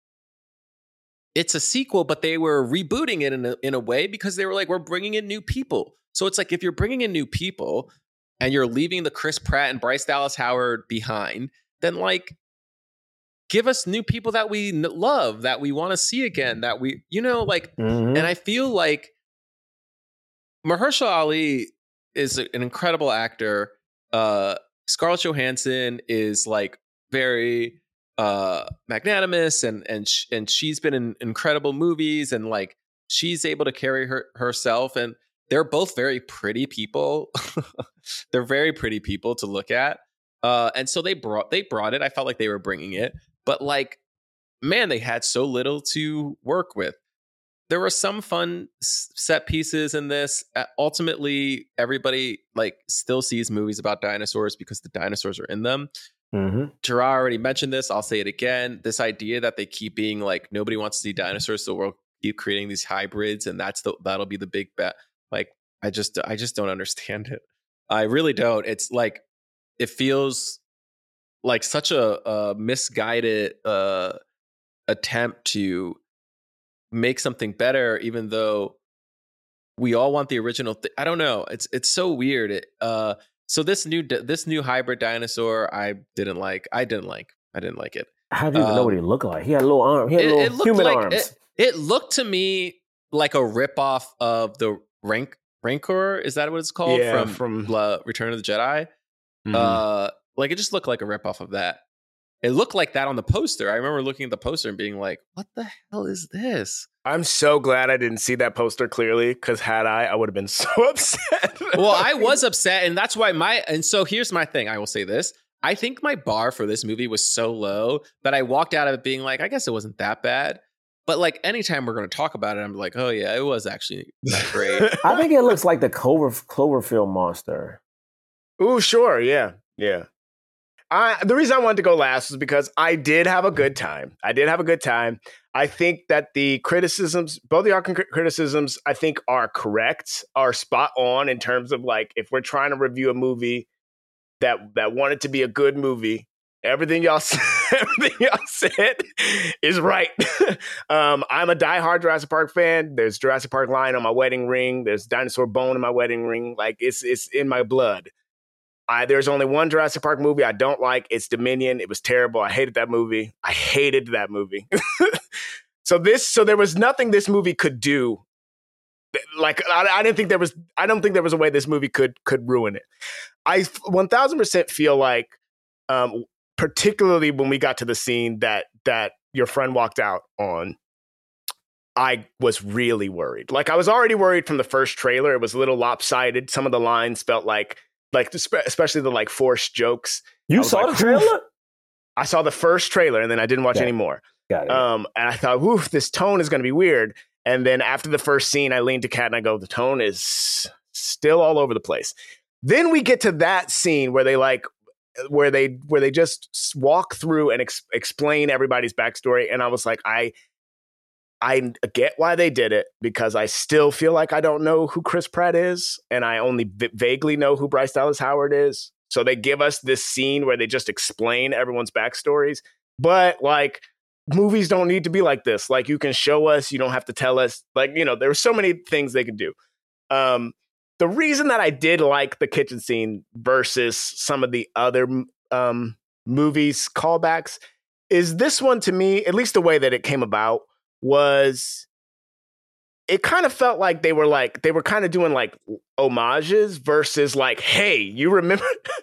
it's a sequel, but they were rebooting it in a, in a way because they were like, we're bringing in new people. So it's like, if you're bringing in new people and you're leaving the Chris Pratt and Bryce Dallas Howard behind, then like, give us new people that we n- love, that we want to see again, that we, you know, like, Mhm. and I feel like Mahershala Ali is a- an incredible actor. Uh, Scarlett Johansson is like very uh, magnanimous, and and sh- and she's been in incredible movies, and like she's able to carry her herself. And they're both very pretty people. They're very pretty people to look at. Uh, and so they brought they brought it. I felt like they were bringing it, but like, man, they had so little to work with. There were some fun s- set pieces in this. Uh, ultimately, everybody like still sees movies about dinosaurs because the dinosaurs are in them. Mhm. Gerard already mentioned this. I'll say it again. This idea that they keep being like, nobody wants to see dinosaurs, so we'll keep creating these hybrids, and that's the that'll be the big bet. Like, I just I just don't understand it. I really don't. It's like, it feels like such a, a misguided uh, attempt to make something better, even though we all want the original thing. I don't know. It's it's so weird. It, uh, so this new this new hybrid dinosaur, I didn't like. I didn't like. I didn't like it. How do you even know Um, what he looked like? He had little arm. He had It, little it looked human like arms. it, it looked to me like a ripoff of the rank Rancor. Is that what it's called Yeah, from from- La, Return of the Jedi? Mhm. Uh, Like it just looked like a ripoff of that. It looked like that on the poster. I remember looking at the poster and being like, what the hell is this? I'm so glad I didn't see that poster clearly, because had I, I would have been so upset. Well, I was upset, and that's why my, and so here's my thing. I will say this. I think my bar for this movie was so low that I walked out of it being like, I guess it wasn't that bad. But like anytime we're going to talk about it, I'm like, oh yeah, it was actually not great. I think it looks like the Clover Cloverfield monster. Ooh, sure. Yeah. Yeah. I, the reason I wanted to go last was because I did have a good time. I did have a good time. I think that the criticisms, both the arc criticisms, I think are correct, are spot on in terms of like, if we're trying to review a movie that that wanted to be a good movie, everything y'all said, everything y'all said is right. um, I'm a diehard Jurassic Park fan. There's Jurassic Park line on my wedding ring. There's dinosaur bone in my wedding ring. Like it's it's in my blood. I, there's only one Jurassic Park movie I don't like. It's Dominion. It was terrible. I hated that movie. I hated that movie. so this, so there was nothing this movie could do. Like I, I didn't think there was. I don't think there was a way this movie could could ruin it. I one thousand percent feel like, um, particularly when we got to the scene that that your friend walked out on, I was really worried. Like I was already worried from the first trailer. It was a little lopsided. Some of the lines felt like. Like, especially the like forced jokes. You saw like, the trailer? I saw the first trailer and then I didn't watch Got any more. Got it. Um, and I thought, woof, this tone is going to be weird. And then after the first scene, I leaned to Kat and I go, the tone is still all over the place. Then we get to that scene where they like, where they where they just walk through and ex- explain everybody's backstory. And I was like, I. I get why they did it, because I still feel like I don't know who Chris Pratt is, and I only v- vaguely know who Bryce Dallas Howard is. So they give us this scene where they just explain everyone's backstories. But like, movies don't need to be like this. Like, you can show us, you don't have to tell us. Like, you know, there were so many things they could do. Um, the reason that I did like the kitchen scene versus some of the other um, movies callbacks is this one, to me, at least the way that it came about, was it kind of felt like they were like they were kind of doing like homages versus like, hey, you remember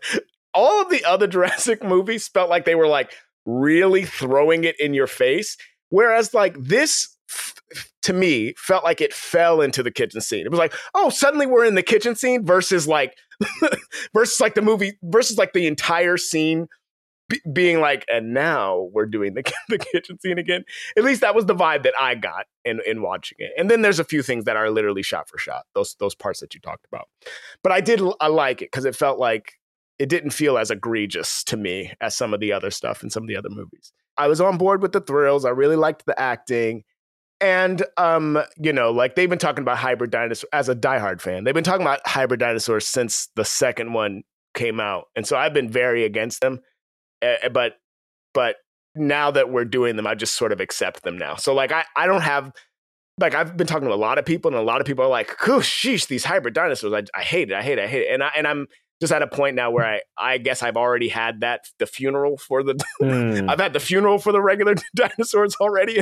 all of the other Jurassic movies felt like they were like really throwing it in your face, whereas like this f- to me felt like it fell into the kitchen scene. It was like, oh, suddenly we're in the kitchen scene versus like versus like the movie versus like the entire scene Be- being like, and now we're doing the, the kitchen scene again. At least that was the vibe that I got in, in watching it. And then there's a few things that are literally shot for shot, those those parts that you talked about. But I did I like it because it felt like it didn't feel as egregious to me as some of the other stuff in some of the other movies. I was on board with the thrills. I really liked the acting. And, um, you know, like they've been talking about hybrid dinosaurs as a diehard fan. They've been talking about hybrid dinosaurs since the second one came out. And so I've been very against them. Uh, but but now that we're doing them, I just sort of accept them now. So like I, I don't have like I've been talking to a lot of people, and a lot of people are like, "Oh, sheesh, these hybrid dinosaurs! I, I hate it, I hate it, I hate it." And I and I'm just at a point now where I I guess I've already had that the funeral for the mm. I've had the funeral for the regular dinosaurs already,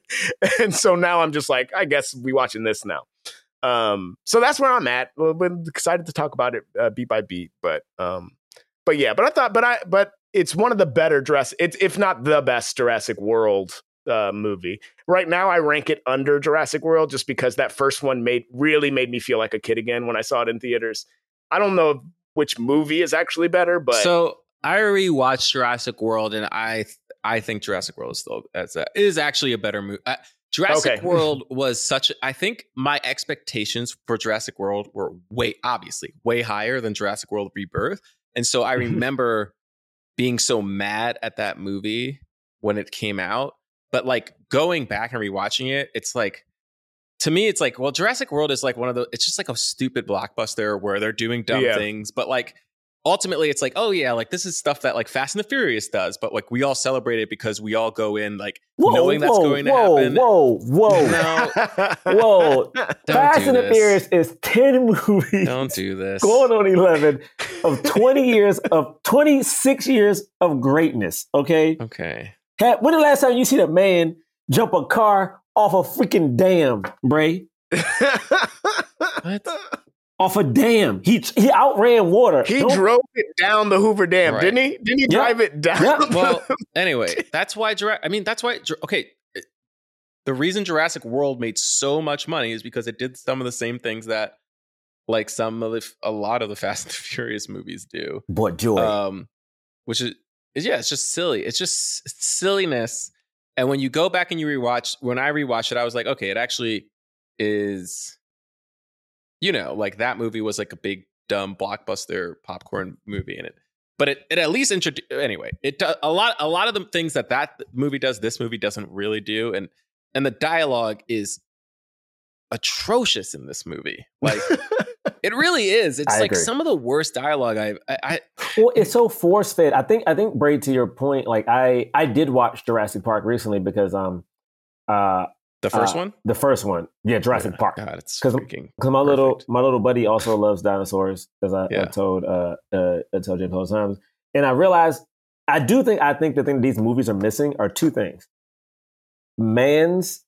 and so now I'm just like, I guess we watching this now. Um, so that's where I'm at. I've been excited to talk about it uh, beat by beat, but um, but yeah, but I thought, but I but. It's one of the better dress. It's if not the best Jurassic World uh, movie right now. I rank it under Jurassic World just because that first one made really made me feel like a kid again when I saw it in theaters. I don't know which movie is actually better, but so I rewatched Jurassic World, and I I think Jurassic World is still as a, is actually a better movie. Uh, Jurassic okay. World was such. I think my expectations for Jurassic World were way obviously way higher than Jurassic World Rebirth, and so I remember. being so mad at that movie when it came out. But like going back and rewatching it, it's like, to me, it's like, well, Jurassic World is like one of the, it's just like a stupid blockbuster where they're doing dumb yeah. things. But like, ultimately it's like, oh yeah, like this is stuff that like Fast and the Furious does. But like we all celebrate it because we all go in like whoa, knowing whoa, that's going whoa, to happen. Whoa, whoa, no, whoa. Fast do and the this. Furious is ten movies. Don't do this. Going on eleven of twenty years of twenty-six years of greatness. Okay. Okay. When the last time you seen a man jump a car off a freaking dam, Bray? What? off a dam. He he outran water. He Don't- drove it down the Hoover Dam, Right. didn't he? Didn't he Yeah. drive it down? Yeah. Well, anyway, that's why Jurassic. I mean, that's why. Ju- Okay, the reason Jurassic World made so much money is because it did some of the same things that, like, some of the a lot of the Fast and the Furious movies do. Boy, joy. Um, which is, is yeah, it's just silly. It's just s- silliness. And when you go back and you rewatch, when I rewatched it, I was like, okay, it actually is. You know, like that movie was like a big dumb blockbuster popcorn movie in it. But it, it at least introduced anyway. It does a lot. A lot of the things that that movie does, this movie doesn't really do, and and the dialogue is atrocious in this movie. Like it really is. It's I like agree. some of the worst dialogue I've. I, I Well, it's so force fed. I think I think Braid, to your point, like I I did watch Jurassic Park recently because um uh the first uh, one, the first one, yeah, Jurassic Yeah, Park. God, it's 'Cause- freaking Because my little perfect. my little buddy also loves dinosaurs, as I, Yeah. I told uh, uh I told James all the times, and I realized I do think I think the thing these movies are missing are two things: man's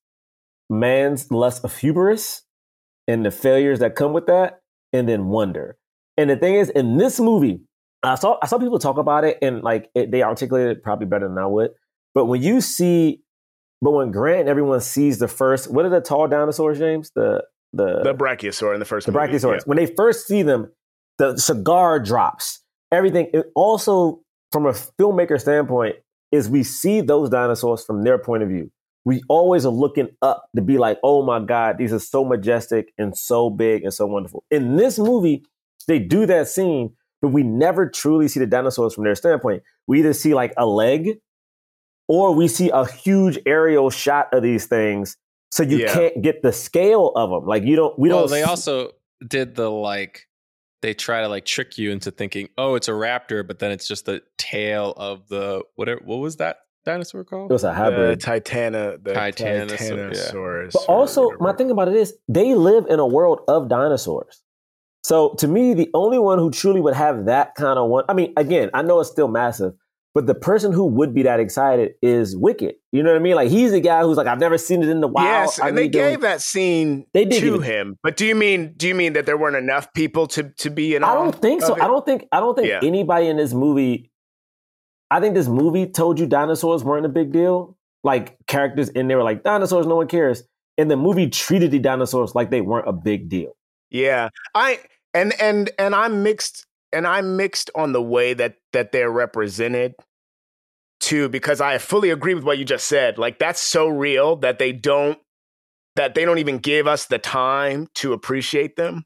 man's lust of hubris and the failures that come with that, and then wonder. And the thing is, in this movie, I saw I saw people talk about it, and like it, they articulated it probably better than I would. But when you see, but when Grant and everyone sees the first, what are the tall dinosaurs, James? The the the Brachiosaur in the first the movie. Brachiosaurus. When they first see them, the cigar drops. Everything. It also, from a filmmaker standpoint, is we see those dinosaurs from their point of view. We always are looking up to be like, oh my God, these are so majestic and so big and so wonderful. In this movie, they do that scene, but we never truly see the dinosaurs from their standpoint. We either see like a leg or we see a huge aerial shot of these things. So you Yeah. can't get the scale of them. Like you don't, we well, don't. they see- also did the like. They try to like trick you into thinking, oh, it's a raptor, but then it's just the tail of the whatever. What was that dinosaur It called? was a The hybrid. Titana, the Titanosaur- Titanosaurus. But or also, whatever. my thing about it is they live in a world of dinosaurs. So to me, the only one who truly would have that kind of one, I mean, again, I know it's still massive, but the person who would be that excited is Wicket. You know what I mean? Like he's the guy who's like, I've never seen it in the wild. Yes, I and they need to- gave that scene They did to give it- him. But do you mean do you mean that there weren't enough people to to be in? I awe don't think so. of it? I don't think I don't think Yeah. anybody in this movie. I think this movie told you dinosaurs weren't a big deal. Like characters in there were like dinosaurs, no one cares. And the movie treated the dinosaurs like they weren't a big deal. Yeah, I and and and I'm mixed, and I'm mixed on the way that that they're represented too, because I fully agree with what you just said. Like that's so real that they don't that they don't even give us the time to appreciate them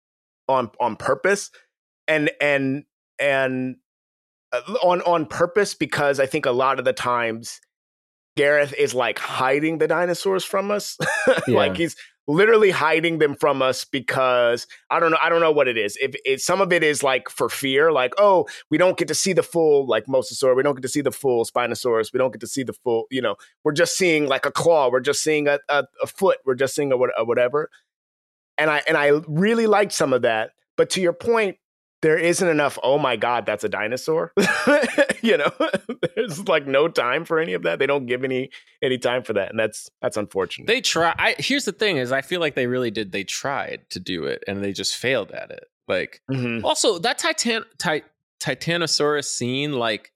on on purpose, and and and uh, on on purpose because I think a lot of the times Gareth is like hiding the dinosaurs from us. Yeah. Like he's literally hiding them from us because I don't know. I don't know what it is. If it, some of it is like for fear, like, oh, we don't get to see the full like Mosasaur. We don't get to see the full Spinosaurus. We don't get to see the full, you know, we're just seeing like a claw. We're just seeing a, a, a foot. We're just seeing a, what- a whatever. And I, and I really liked some of that. But to your point, there isn't enough, oh my God, that's a dinosaur. You know, there's like no time for any of that. They don't give any any time for that. And that's that's unfortunate. They try. I, here's the thing: is I feel like they really did. They tried to do it, and they just failed at it. Like Mhm. also that Titan Tit- Titanosaurus scene. Like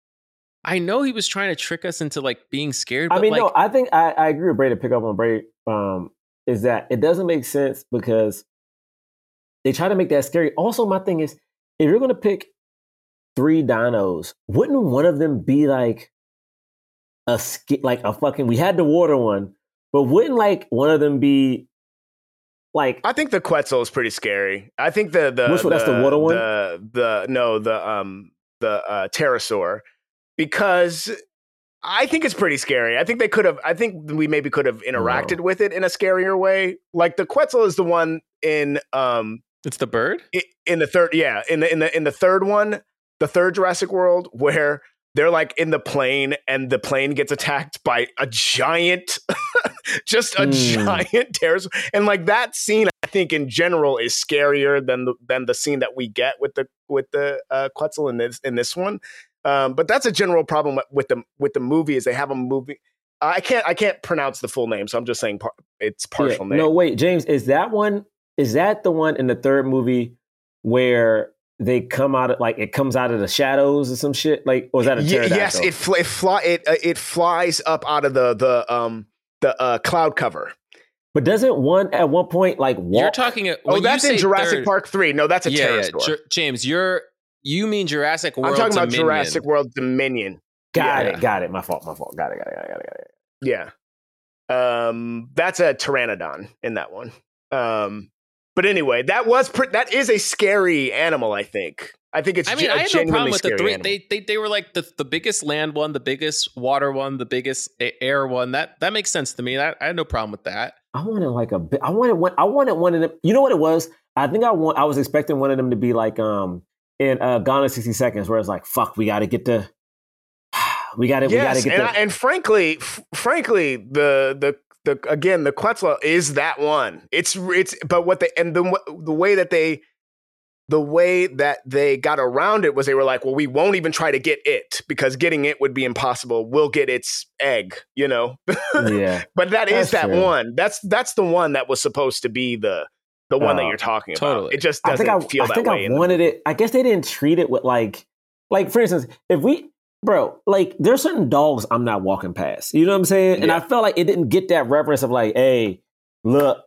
I know he was trying to trick us into like being scared. But I mean, like, no, I think I, I agree with Bray to pick up on Bray. Um, is that it doesn't make sense because they try to make that scary. Also, my thing is, if you're going to pick three dinos, wouldn't one of them be like a ski, like a fucking? We had the water one, but wouldn't like one of them be like? I think the Quetzal is pretty scary. I think the the Which one? That's the water one? The the no the um the uh, pterosaur, because I think it's pretty scary. I think they could have. I think we maybe could have interacted No. with it in a scarier way. Like the Quetzal is the one in um it's the bird. i- in the third yeah in the in the in the third one, the third Jurassic World, where they're like in the plane and the plane gets attacked by a giant just a Mm. giant pterosaur. And like that scene I think in general is scarier than the than the scene that we get with the with the uh, Quetzal in this in this one. Um, but that's a general problem with the with the movie is they have a movie. I can't I can't pronounce the full name, so I'm just saying par- it's partial Yeah, name. no, wait, James, is that one? is that the one in the third movie where they come out of, like, it comes out of the shadows or some shit? Like, or is that a Yeah, pterodactyl? yes, it fl- it fly it uh, it flies up out of the the um the uh, cloud cover. But doesn't one at one point like walk? You're talking. Oh, when that's you in say Jurassic third- Park three. No, that's a Yeah, yeah. pterosaur. Ju- James, you're you mean Jurassic World? I'm talking about Dominion. Jurassic World Dominion. got yeah. it, got it. My fault, my fault. Got it, got it, got it, got it. Got it. Yeah. Um, that's a pteranodon in that one. Um, but anyway, that was pre- that is a scary animal. I think. I think it's. I mean, ge- I had no problem with the scary three. animal. They, they they were like the, the biggest land one, the biggest water one, the biggest a- air one. That that makes sense to me. That I had no problem with that. I wanted like a bit. I wanted one. I wanted one of them. You know what it was? I think I want. I was expecting one of them to be like um in uh, Gone in sixty seconds, where it's like, fuck, we got to get the. We got to. Yes, we got to get and, the. I, and frankly, f- frankly, the the the again the Quetzal is that one. It's it's but what they and the the way that they. The way that they got around it was they were like, well, we won't even try to get it because getting it would be impossible. We'll get its egg, you know? Yeah. But that is That's that fair. one. That's that's the one that was supposed to be the the one that Oh, you're talking totally. about. It just I doesn't think I, feel I that think way. I in the- wanted it. I guess they didn't treat it with like, like for instance, if we, bro, like there's certain dogs I'm not walking past. You know what I'm saying? And Yeah. I felt like it didn't get that reverence of like, hey, look.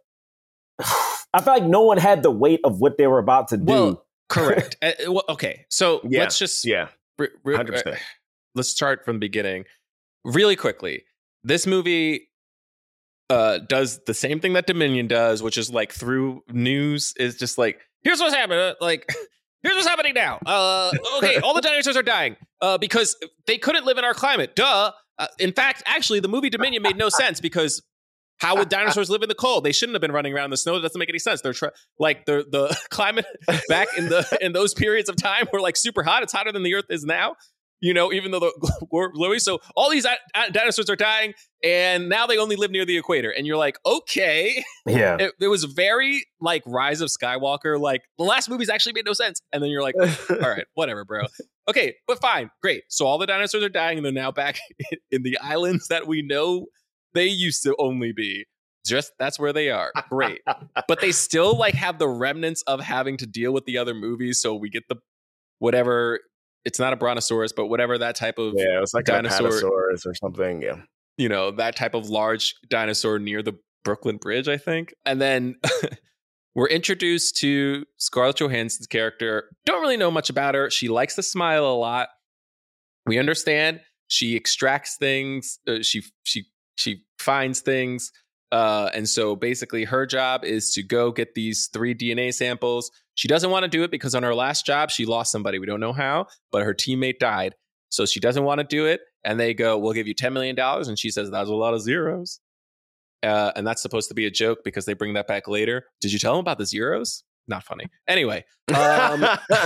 I felt like no one had the weight of what they were about to do. Well, correct. Uh, well, okay, so Yeah, let's just yeah, re- re- one hundred percent. uh, let's start from the beginning, really quickly. This movie uh, does the same thing that Dominion does, which is like through news is just like, here's what's happening. Like, here's what's happening now. Uh, okay, all the dinosaurs are dying uh, because they couldn't live in our climate. Duh. Uh, in fact, actually, the movie Dominion made no sense because how would dinosaurs live in the cold? They shouldn't have been running around in the snow. That doesn't make any sense. They're try- like the the climate back in the in those periods of time were like super hot. It's hotter than the Earth is now. You know, even though the we're glowing. So all these di- dinosaurs are dying, and now they only live near the equator. And you're like, okay, yeah. it, it was very like Rise of Skywalker. Like the last movies actually made no sense. And then you're like, all right, whatever, bro. Okay, but fine, great. So all the dinosaurs are dying, and they're now back in the islands that we know they used to only be. Just that's where they are. Great. But they still like have the remnants of having to deal with the other movies. So we get the whatever. It's not a brontosaurus, but whatever that type of Yeah, it was like dinosaur- a Apatosaurus or something. Yeah. you know, that type of large dinosaur near the Brooklyn Bridge, I think. And then we're introduced to Scarlett Johansson's character. Don't really know much about her. She likes to smile a lot. We understand she extracts things. Uh, she she she finds things. Uh, and so basically her job is to go get these three D N A samples. She doesn't want to do it because on her last job, she lost somebody. We don't know how, but her teammate died. So she doesn't want to do it. And they go, we'll give you ten million dollars. And she says, that's a lot of zeros. Uh, and that's supposed to be a joke because they bring that back later. Did you tell them about the zeros? Not funny. Anyway. Um,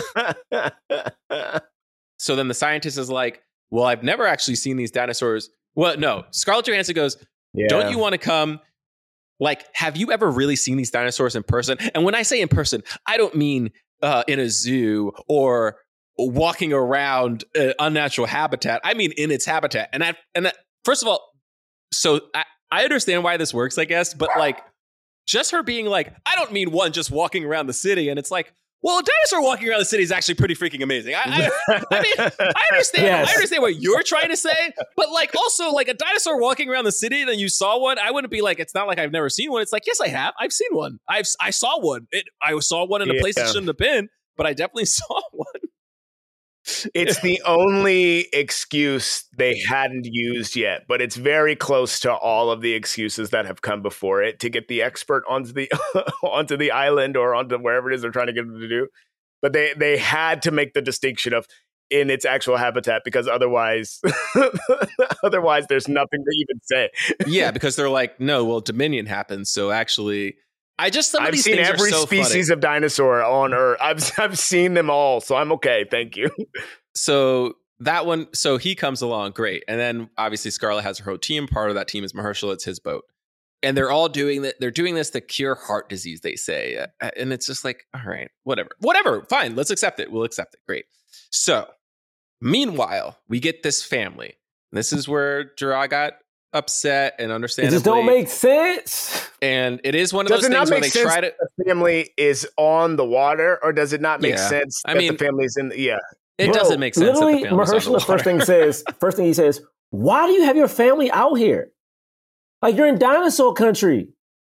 so then the scientist is like, well, I've never actually seen these dinosaurs. Well, no. Scarlett Johansson goes, Yeah. don't you want to come? Like, have you ever really seen these dinosaurs in person? And when I say in person, I don't mean uh, in a zoo or walking around uh, unnatural habitat. I mean in its habitat. And I and that, first of all, so I, I understand why this works, I guess, but like just her being like, I don't mean one just walking around the city, and it's like, well, a dinosaur walking around the city is actually pretty freaking amazing. I, I, I mean, I understand. Yes. I understand what you're trying to say, but like, also, like a dinosaur walking around the city, and then you saw one. I wouldn't be like, it's not like I've never seen one. It's like, yes, I have. I've seen one. I've I saw one. It, I saw one in a place it Yeah. shouldn't have been, but I definitely saw one. It's the only excuse they hadn't used yet, but it's very close to all of the excuses that have come before it to get the expert onto the onto the island or onto wherever it is they're trying to get them to do. But they they had to make the distinction of in its actual habitat because otherwise otherwise there's nothing to even say. Yeah, because they're like, no, well, Dominion happens, so actually, I just some of I've these seen things every are so species funny. of dinosaur on Earth. I've I've seen them all, so I'm okay. Thank you. So that one, so he comes along, great, and then obviously Scarlett has her whole team. Part of that team is Mahershala. It's his boat, and they're all doing that. They're doing this to cure heart disease, they say, Uh, and it's just like, all right, whatever, whatever, fine, let's accept it. We'll accept it. Great. So meanwhile, we get this family. This is where Gerard got upset and It understandably. just don't make sense. And it is one of Does those it not things where make they sense try to. that the family is on the water, or does it not make Yeah. sense I that mean- the family's in? The, yeah, It Bro, doesn't make sense. Literally, that the family's on the Mahershala first water. thing says, first thing he says, why do you have your family out here? Like you're in dinosaur country.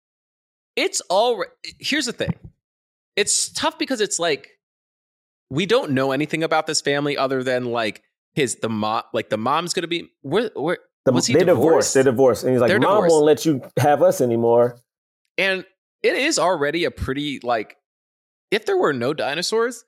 It's all. Here's the thing. It's tough because it's like we don't know anything about this family other than like his the mom. Like the mom's gonna be where where The, was he they divorced? divorced. They're divorced. And he's like, They're Mom divorced. won't let you have us anymore. And it is already a pretty like if there were no dinosaurs,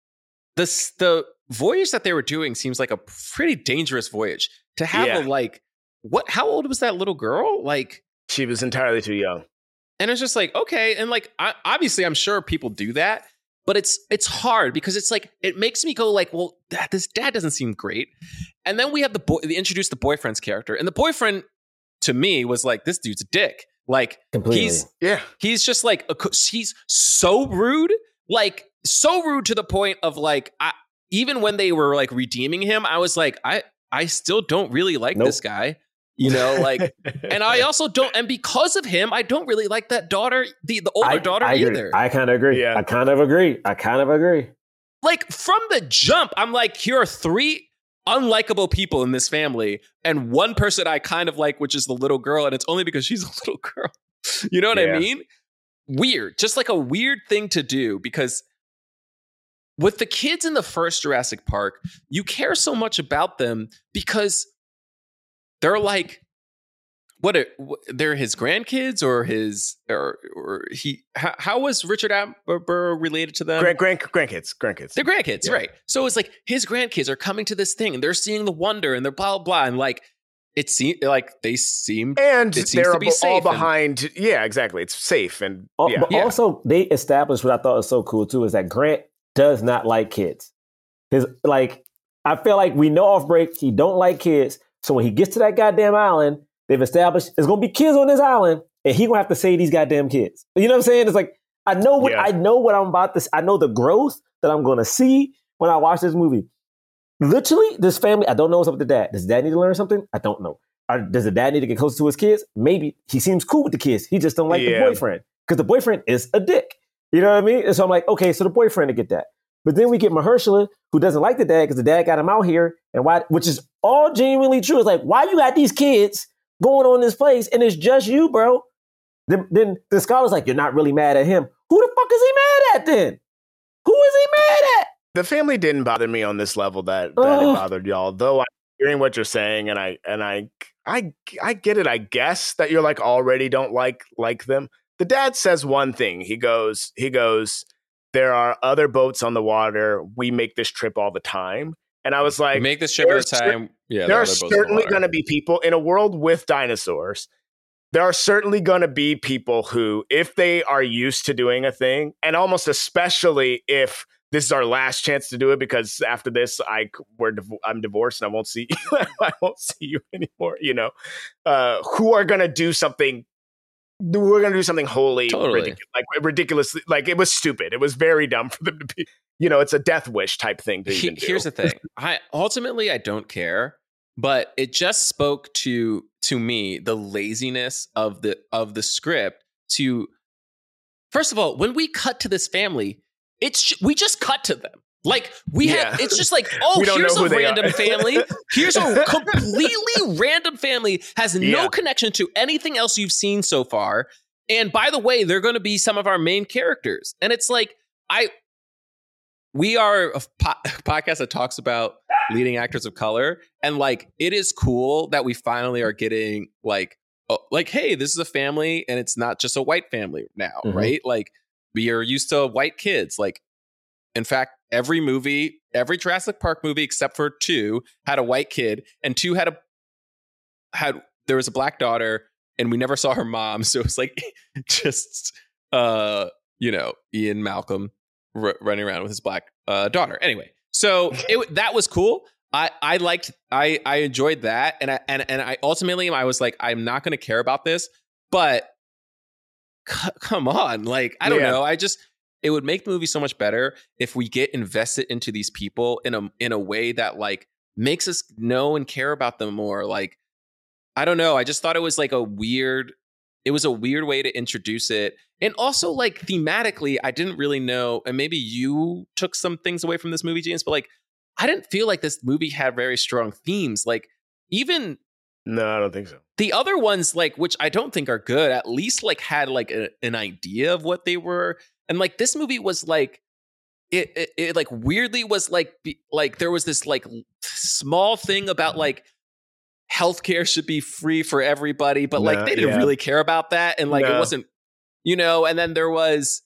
the the voyage that they were doing seems like a pretty dangerous voyage to have Yeah. a like what how old was that little girl like she was entirely too young. and it's just like okay and like I, obviously I'm sure people do that but it's it's hard because it's like it makes me go like well dad, this dad doesn't seem great and then we have the boy they introduce the boyfriend's character and the boyfriend to me was like this dude's a dick like Completely. he's Yeah, He's just like, a, he's so rude, like so rude to the point of like, I, even when they were like redeeming him, I was like, I, I still don't really like Nope. this guy, you know, like, and I also don't, and because of him, I don't really like that daughter, the, the older I, daughter I agree. either. I kind of agree. Yeah. I kind of agree. I kind of agree. Like from the jump, I'm like, here are three unlikable people in this family and one person I kind of like, which is the little girl. And it's only because she's a little girl. You know what Yeah. I mean? Weird. Just like a weird thing to do because with the kids in the first Jurassic Park, you care so much about them because they're like, what are, they're his grandkids or his, or, or he, how, how was Richard Attenborough related to them? grand, grand, grandkids, grandkids. They're grandkids, Yeah. right? So it's like his grandkids are coming to this thing and they're seeing the wonder and they're blah, blah, blah. And like, it seemed like they seemed, And it seems they're to be all safe and- behind. Yeah, exactly. It's safe and Al- yeah. But Yeah. also, they established what I thought was so cool too is that Grant does not like kids. His like, I feel like we know off break he don't like kids. So when he gets to that goddamn island, they've established there's gonna be kids on this island, and he gonna have to save these goddamn kids. You know what I'm saying? It's like I know what Yeah. I know what I'm about to. I know the growth that I'm gonna see when I watch this movie. Literally, this family. I don't know what's up with the dad. Does the dad need to learn something? I don't know. Or does the dad need to get closer to his kids? Maybe he seems cool with the kids. He just don't like Yeah. the boyfriend because the boyfriend is a dick. You know what I mean? And so I'm like, okay, so the boyfriend to get that. But then we get Mahershala, who doesn't like the dad because the dad got him out here, and why? Which is all genuinely true. It's like, why you got these kids going on this place, and it's just you, bro? Then, then the scholar's like, you're not really mad at him. Who the fuck is he mad at then? Who is he mad at? The family didn't bother me on this level that, that Ugh. it bothered y'all. Though I'm hearing what you're saying, and I and I I I get it. I guess that you're like already don't like like them. The dad says one thing. He goes he goes. There are other boats on the water. We make this trip all the time. And I was like, make this trip at a there's cer- time. Yeah, there are other boats in the certainly water. going to be people in a world with dinosaurs. There are certainly going to be people who, if they are used to doing a thing, and almost especially if this is our last chance to do it, because after this, I we're div- I'm divorced and I won't see you. I won't see you anymore. You know, uh, who are going to do something? We're going to do something wholly Totally. ridiculous, like ridiculously. Like it was stupid. It was very dumb for them to be. You know, it's a death wish type thing to He- even do. here's the thing. I ultimately I don't care, but it just spoke to to me the laziness of the of the script. To first of all, when we cut to this family, it's we just cut to them. Like we Yeah. have, it's just like, oh, We don't here's know who a they random are. family. Here's a completely random family, has no Yeah. connection to anything else you've seen so far. And by the way, they're going to be some of our main characters. And it's like, I, we are a po- podcast that talks about leading actors of color. And like, it is cool that we finally are getting like, oh, like, hey, this is a family and it's not just a white family now, Mhm. right? Like, we are used to white kids. Like, in fact, every movie, every Jurassic Park movie except for two had a white kid, and two had a had there was a black daughter, and we never saw her mom. So it was like just uh, you know, Ian Malcolm r- running around with his black uh, daughter. Anyway, so it that was cool. I I liked I I enjoyed that, and I and and I ultimately I was like, I'm not going to care about this, but c- come on, like I don't Yeah. know, I just. It would make the movie so much better if we get invested into these people in a in a way that like makes us know and care about them more. Like I don't know. I just thought it was like a weird, it was a weird way to introduce it. And also like thematically, I didn't really know, and maybe you took some things away from this movie, James, but like, I didn't feel like this movie had very strong themes. Like even No, I don't think so. the other ones, like, which I don't think are good, at least like had like a, an idea of what they were. And like this movie was like, it, it, it like weirdly was like, be, like there was this like small thing about like healthcare should be free for everybody, but like No, they didn't yeah. really care about that. And like, No. it wasn't, you know, and then there was,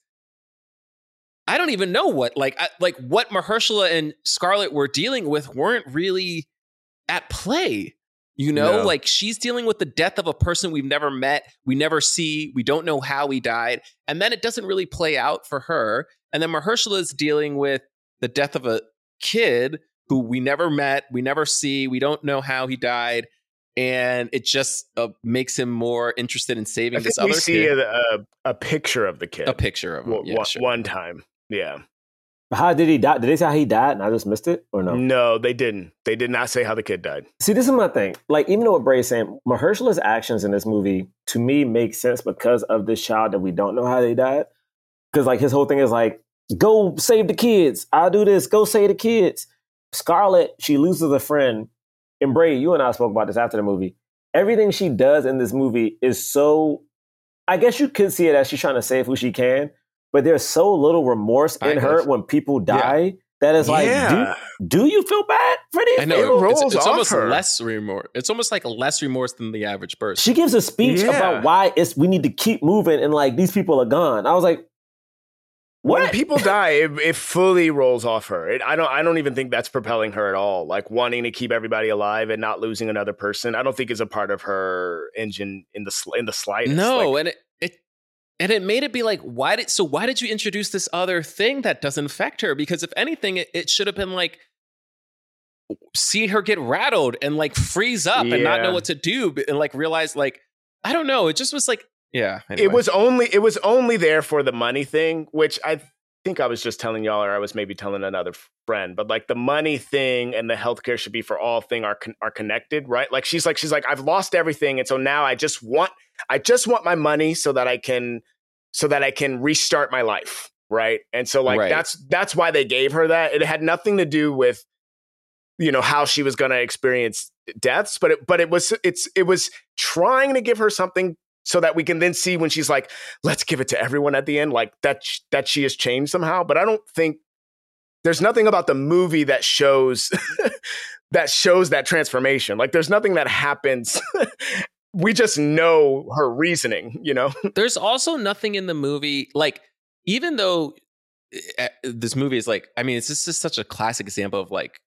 I don't even know what, like, I, like what Mahershala and Scarlett were dealing with weren't really at play. You know, No. like she's dealing with the death of a person we've never met, we never see, we don't know how he died. And then it doesn't really play out for her. And then Mahershala is dealing with the death of a kid who we never met, we never see, we don't know how he died. And it just uh, makes him more interested in saving I think this we other see kid. a, a, a picture of the kid. A picture of him. One, Yeah, sure. one time. Yeah. How did he die? Did they say how he died and I just missed it or no? No, they didn't. They did not say how the kid died. See, this is my thing. Like, even though what Bray's saying, Mahershala's actions in this movie, to me, make sense because of this child that we don't know how they died. Because, like, his whole thing is like, go save the kids. I'll do this. Go save the kids. Scarlett, she loses a friend. And Bray, you and I spoke about this after the movie. Everything she does in this movie is so, I guess you could see it as she's trying to save who she can, but there's so little remorse I in her guess. when people die that it's like, Yeah. do, do you feel bad for these I It know. people? It's, rolls it's off almost her. less remorse. It's almost like less remorse than the average person. She gives a speech Yeah. about why it's we need to keep moving and like these people are gone. I was like, When what? people die, it, it fully rolls off her. It, I don't. I don't even think that's propelling her at all. Like wanting to keep everybody alive and not losing another person. I don't think is a part of her engine in the sl- in the slightest. No, Like, and it, it and it made it be like, why did so why did you introduce this other thing that doesn't affect her? Because if anything, it, it should have been like see her get rattled and like freeze up and not know Yeah. what to do and like realize like I don't know. It just was like yeah. Anyway. It was only it was only there for the money thing, which I think I was just telling y'all, or I was maybe telling another friend. But like the money thing and the healthcare should be for all thing are con- are connected, right? Like she's like she's like I've lost everything, and so now I just want I just want my money so that I can so that I can restart my life, right? And so like Right. that's that's why they gave her that. It had nothing to do with you know how she was going to experience deaths, but it but it was it's it was trying to give her something so that we can then see when she's like, let's give it to everyone at the end, like that, sh- that she has changed somehow. But I don't think there's nothing about the movie that shows that shows that transformation. Like there's nothing that happens. We just know her reasoning, you know? There's also nothing in the movie like even though uh, this movie is like I mean it's just, just such a classic example of like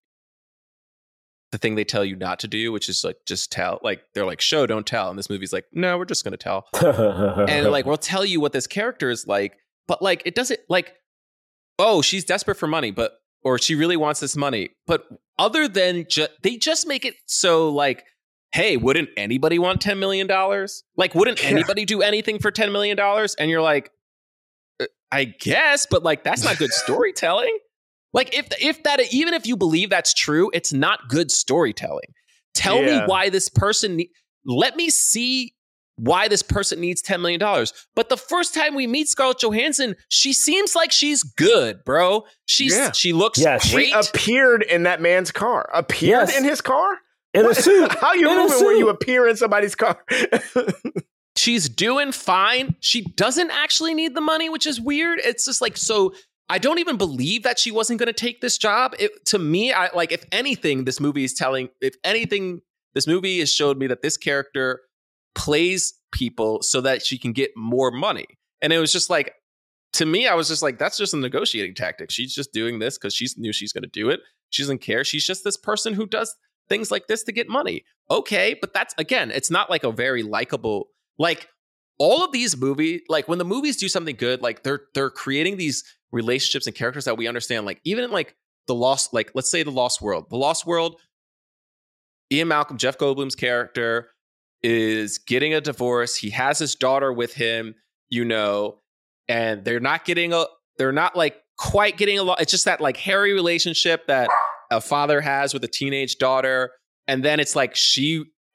the thing they tell you not to do, which is like just tell. Like they're like show don't tell, and this movie's like no, we're just gonna tell, and like we'll tell you what this character is like, but like it doesn't like oh she's desperate for money, but or she really wants this money, but other than just they just make it so like hey, wouldn't anybody want ten million dollars? Like wouldn't Yeah. anybody do anything for ten million dollars? And you're like "Uh, I guess, but like that's not good storytelling. Like if if that even if you believe that's true, it's not good storytelling. Tell Yeah. me why this person ne- let me see why this person needs ten million dollars. But the first time we meet Scarlett Johansson, she seems like she's good, bro. She's Yeah. she looks Yeah, she great. She appeared in that man's car. Appeared Yes. in his car? In a What? suit. How you In a moving when suit. you appear in somebody's car? She's doing fine. She doesn't actually need the money, which is weird. It's just like so I don't even believe that she wasn't going to take this job. It, to me, I like if anything, this movie is telling. If anything, this movie has showed me that this character plays people so that she can get more money. And it was just like, to me, I was just like, that's just a negotiating tactic. She's just doing this because she knew she's going to do it. She doesn't care. She's just this person who does things like this to get money. Okay, but that's again, it's not like a very likable like. All of these movies, like when the movies do something good, like they're they're creating these relationships and characters that we understand. Like even in like the Lost, like let's say the Lost World, the Lost World, Ian Malcolm, Jeff Goldblum's character is getting a divorce. He has his daughter with him, you know, and they're not getting a, they're not like quite getting along. It's just that like hairy relationship that a father has with a teenage daughter, and then it's like she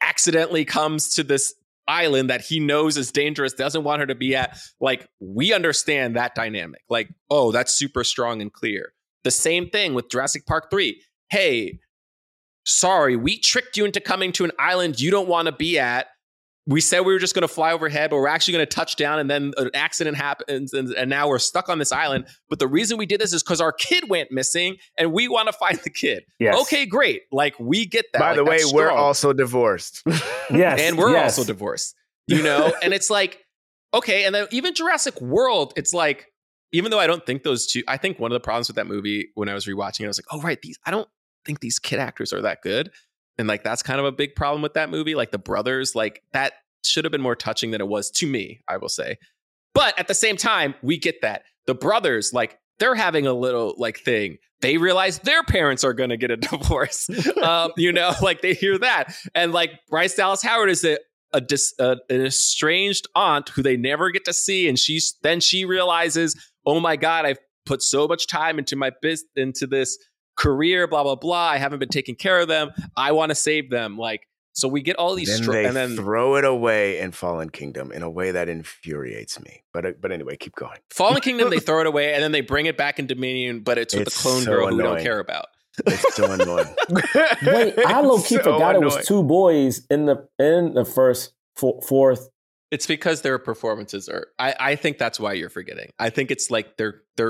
accidentally comes to this island that he knows is dangerous, doesn't want her to be at. Like, we understand that dynamic. Like, oh, that's super strong and clear. The same thing with Jurassic Park three. Hey, sorry, we tricked you into coming to an island you don't want to be at. We said we were just going to fly overhead, but we're actually going to touch down, and then an accident happens, and, and now we're stuck on this island. But the reason we did this is because our kid went missing, and we want to find the kid. Yes. Okay, great. Like, we get that. By like, the way, strong. we're also divorced. Yes, and we're yes. also divorced. You know, and it's like, okay, and then even Jurassic World, it's like, even though I don't think those two, I think one of the problems with that movie when I was rewatching it, I was like, oh right, these I don't think these kid actors are that good, and like that's kind of a big problem with that movie. Like the brothers, like that should have been more touching than it was to me, I will say. But at the same time, we get that the brothers, like they're having a little like thing. They realize their parents are going to get a divorce. um, you know, like they hear that, and like Bryce Dallas Howard is a A, dis, uh, an estranged aunt who they never get to see, and she's then she realizes, oh my god, I've put so much time into my biz into this career, blah blah blah. I haven't been taking care of them. I want to save them. Like, so we get all these, then str- they and then throw it away in Fallen Kingdom in a way that infuriates me. But uh, but anyway, keep going. Fallen Kingdom, they throw it away, and then they bring it back in Dominion, but it's with It's the clone so girl who we annoying. don't care about. It's so annoying. Wait, I low key So forgot annoying. it was two boys in the in the first four, fourth. It's because their performances are. I, I think that's why you're forgetting. I think it's like they're they're.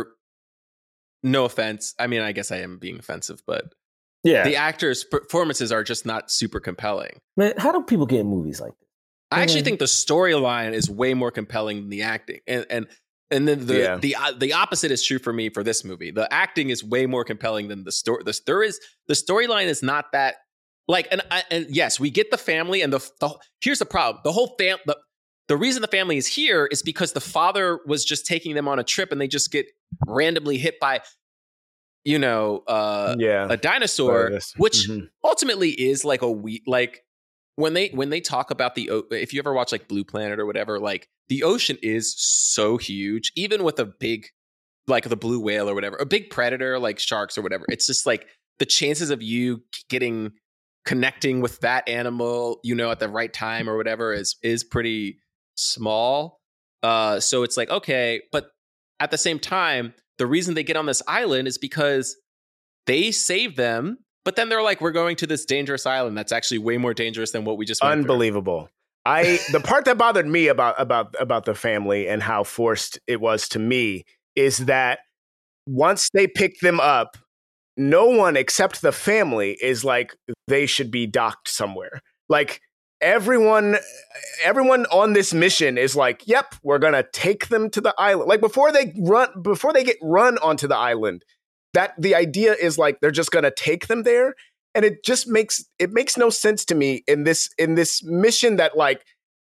No offense. I mean, I guess I am being offensive, but Yeah, the actors' performances are just not super compelling. man, how do people get in movies like this? I actually Mhm. think the storyline is way more compelling than the acting, and and and then the Yeah. the uh, the opposite is true for me for this movie. The acting is way more compelling than the story. The story is the storyline is not that like, and I- and yes, we get the family, and the, the here's the problem: the whole fam the the reason the family is here is because the father was just taking them on a trip, and they just get randomly hit by, you know, uh, Yeah. a dinosaur, Yes. which Mhm. ultimately is like a we like when they when they talk about the o- if you ever watch like Blue Planet or whatever, like the ocean is so huge, even with a big like the blue whale or whatever, a big predator like sharks or whatever. It's just like the chances of you getting connecting with that animal, you know, at the right time or whatever is is pretty small. Uh, so it's like, okay, but at the same time, the reason they get on this island is because they save them, but then they're like, we're going to this dangerous island that's actually way more dangerous than what we just went through. Unbelievable. I the part that bothered me about about about the family and how forced it was to me is that once they pick them up, no one except the family is like they should be docked somewhere. Like everyone everyone on this mission is like, yep, we're gonna take them to the island. Like before they run before they get run onto the island, that the idea is like they're just gonna take them there. And it just makes it makes no sense to me in this in this mission that like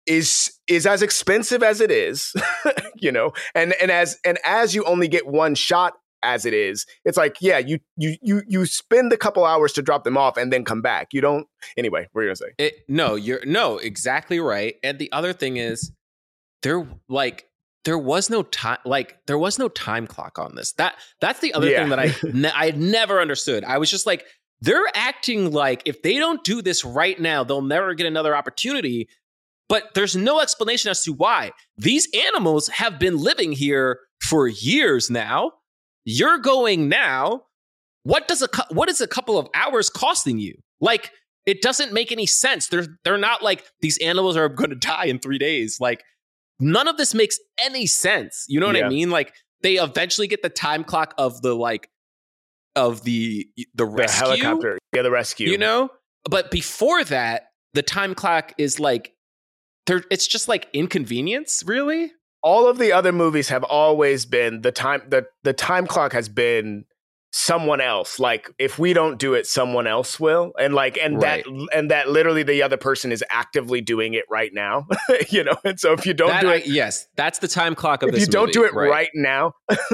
is is as expensive as it is, you know, and and as and as you only get one shot as it is, it's like, yeah, you you you you spend a couple hours to drop them off and then come back. You don't anyway, what are you gonna say? It, no, you're no, exactly right. And the other thing is there like there was no time like there was no time clock on this. That that's the other Yeah. thing that I ne- I had never understood. I was just like, they're acting like if they don't do this right now, they'll never get another opportunity. But there's no explanation as to why. These animals have been living here for years now. You're going now. What does a cu- what is a couple of hours costing you? Like, it doesn't make any sense. They're they're not like these animals are going to die in three days. Like, none of this makes any sense. You know what Yeah. I mean? Like, they eventually get the time clock of the like of the the The rescue, helicopter, yeah, the rescue. you know. But before that, the time clock is like there. It's just like inconvenience, really. All of the other movies have always been the time the the time clock has been someone else. Like if we don't do it, someone else will. And like and Right. that and that literally the other person is actively doing it right now. You know, and so if you don't That do I- it yes, that's the time clock of if this you don't movie, do it right, now,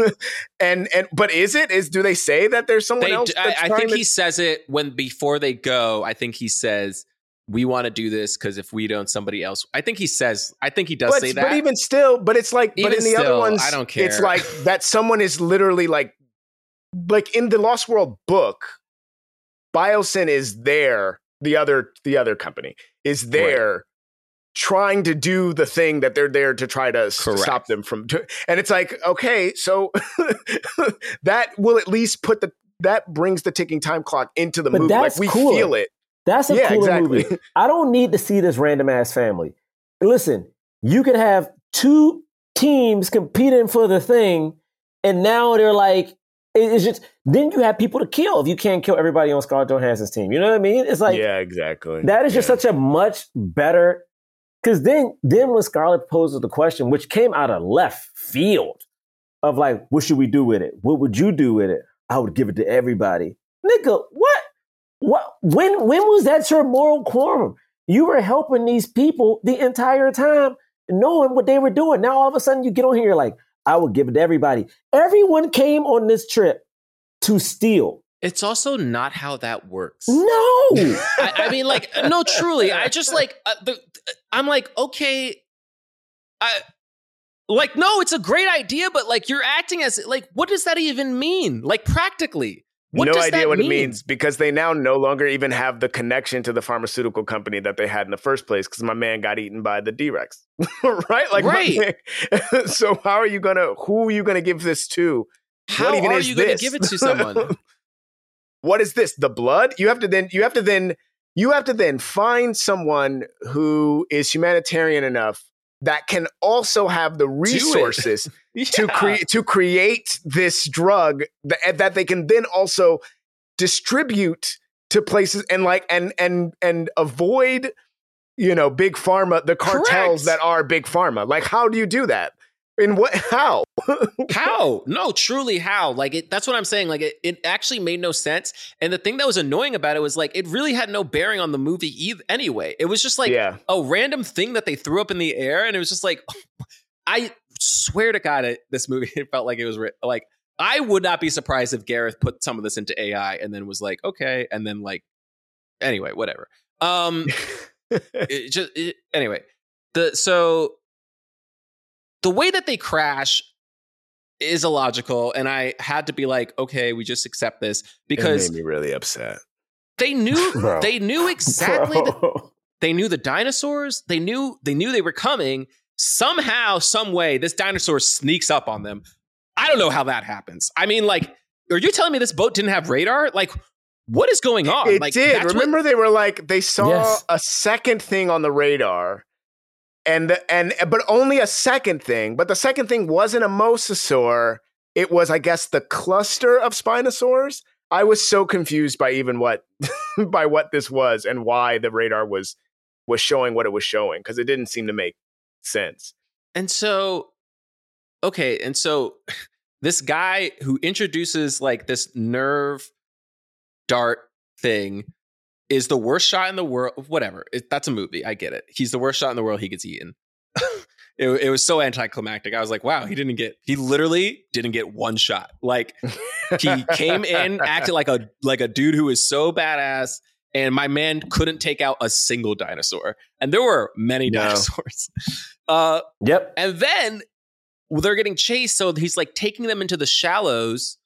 and and but is it is do they say that there's someone They, else? d- I, that's I trying think to- he says it when before they go. I think he says we want to do this because if we don't, somebody else. I think he says. I think he does but, say that. but even still, but it's like, Even but in the other still, ones, I don't It's care. like that someone is literally like, like in the Lost World book, Biosyn is there the other the other company is there right. trying to do the thing that they're there to try to Correct. stop them from doing. And it's like, okay, so that will at least put the that brings the ticking time clock into the but movie. That's like we cooler. feel it. That's a yeah, cooler exactly. movie. I don't need to see this random ass family. Listen, you could have two teams competing for the thing, and now they're like, it's just, then you have people to kill if you can't kill everybody on Scarlett Johansson's team. You know what I mean? It's like, yeah, exactly. That is just yeah. such a much better, because then, then when Scarlett poses the question, which came out of left field, of like, what should we do with it? What would you do with it? I would give it to everybody. Nigga, what? What? When, when was that your moral quorum? You were helping these people the entire time, knowing what they were doing. Now all of a sudden you get on here, you're like, I would give it to everybody. Everyone came on this trip to steal. It's also not how that works. No. I, I mean, like, no, truly. I just like, uh, the, I'm like, okay. I like, no, it's a great idea, but like you're acting as like, what does that even mean? Like practically. What no does idea that what mean? it means because they now no longer even have the connection to the pharmaceutical company that they had in the first place because my man got eaten by the D-Rex. right? Like, right. So how are you going to, who are you going to give this to? How what even are is you going to this? give it to someone? What is this? The blood? You have to then, you have to then, you have to then find someone who is humanitarian enough that can also have the resources yeah. to create to create this drug that, that they can then also distribute to places and like and and and avoid, you know, big pharma, the cartels Correct. that are big pharma. Like, how do you do that? In what? How? How? No, truly how? Like, it, that's what I'm saying. Like, it, it actually made no sense. And the thing that was annoying about it was like, it really had no bearing on the movie either, anyway. It was just like yeah. a random thing that they threw up in the air. And it was just like, I swear to God, it, this movie, it felt like it was like, I would not be surprised if Gareth put some of this into A I and then was like, okay. And then like, anyway, whatever. Um, it just, it, anyway, the, so, the way that they crash is illogical, and I had to be like, okay, we just accept this because it made me really upset. They knew Bro. they knew exactly the, they knew the dinosaurs, they knew they knew they were coming. Somehow, some way, this dinosaur sneaks up on them. I don't know how that happens. I mean, like, are you telling me this boat didn't have radar? Like, what is going on? It like, did. Remember, what, they were like, they saw yes. a second thing on the radar. And and but only a second thing. But the second thing wasn't a mosasaur. It was, I guess, the cluster of spinosaurs. I was so confused by even what by what this was and why the radar was was showing what it was showing because it didn't seem to make sense. And so, okay, and so this guy who introduces like this nerve dart thing is the worst shot in the world. Whatever. It, that's a movie. I get it. He's the worst shot in the world. He gets eaten. it, it was so anticlimactic. I was like, wow, he didn't get, he literally didn't get one shot. Like he came in, acted like a, like a dude who is so badass. And my man couldn't take out a single dinosaur. And there were many no. dinosaurs. Uh, yep. And then they're getting chased. So he's like taking them into the shallows.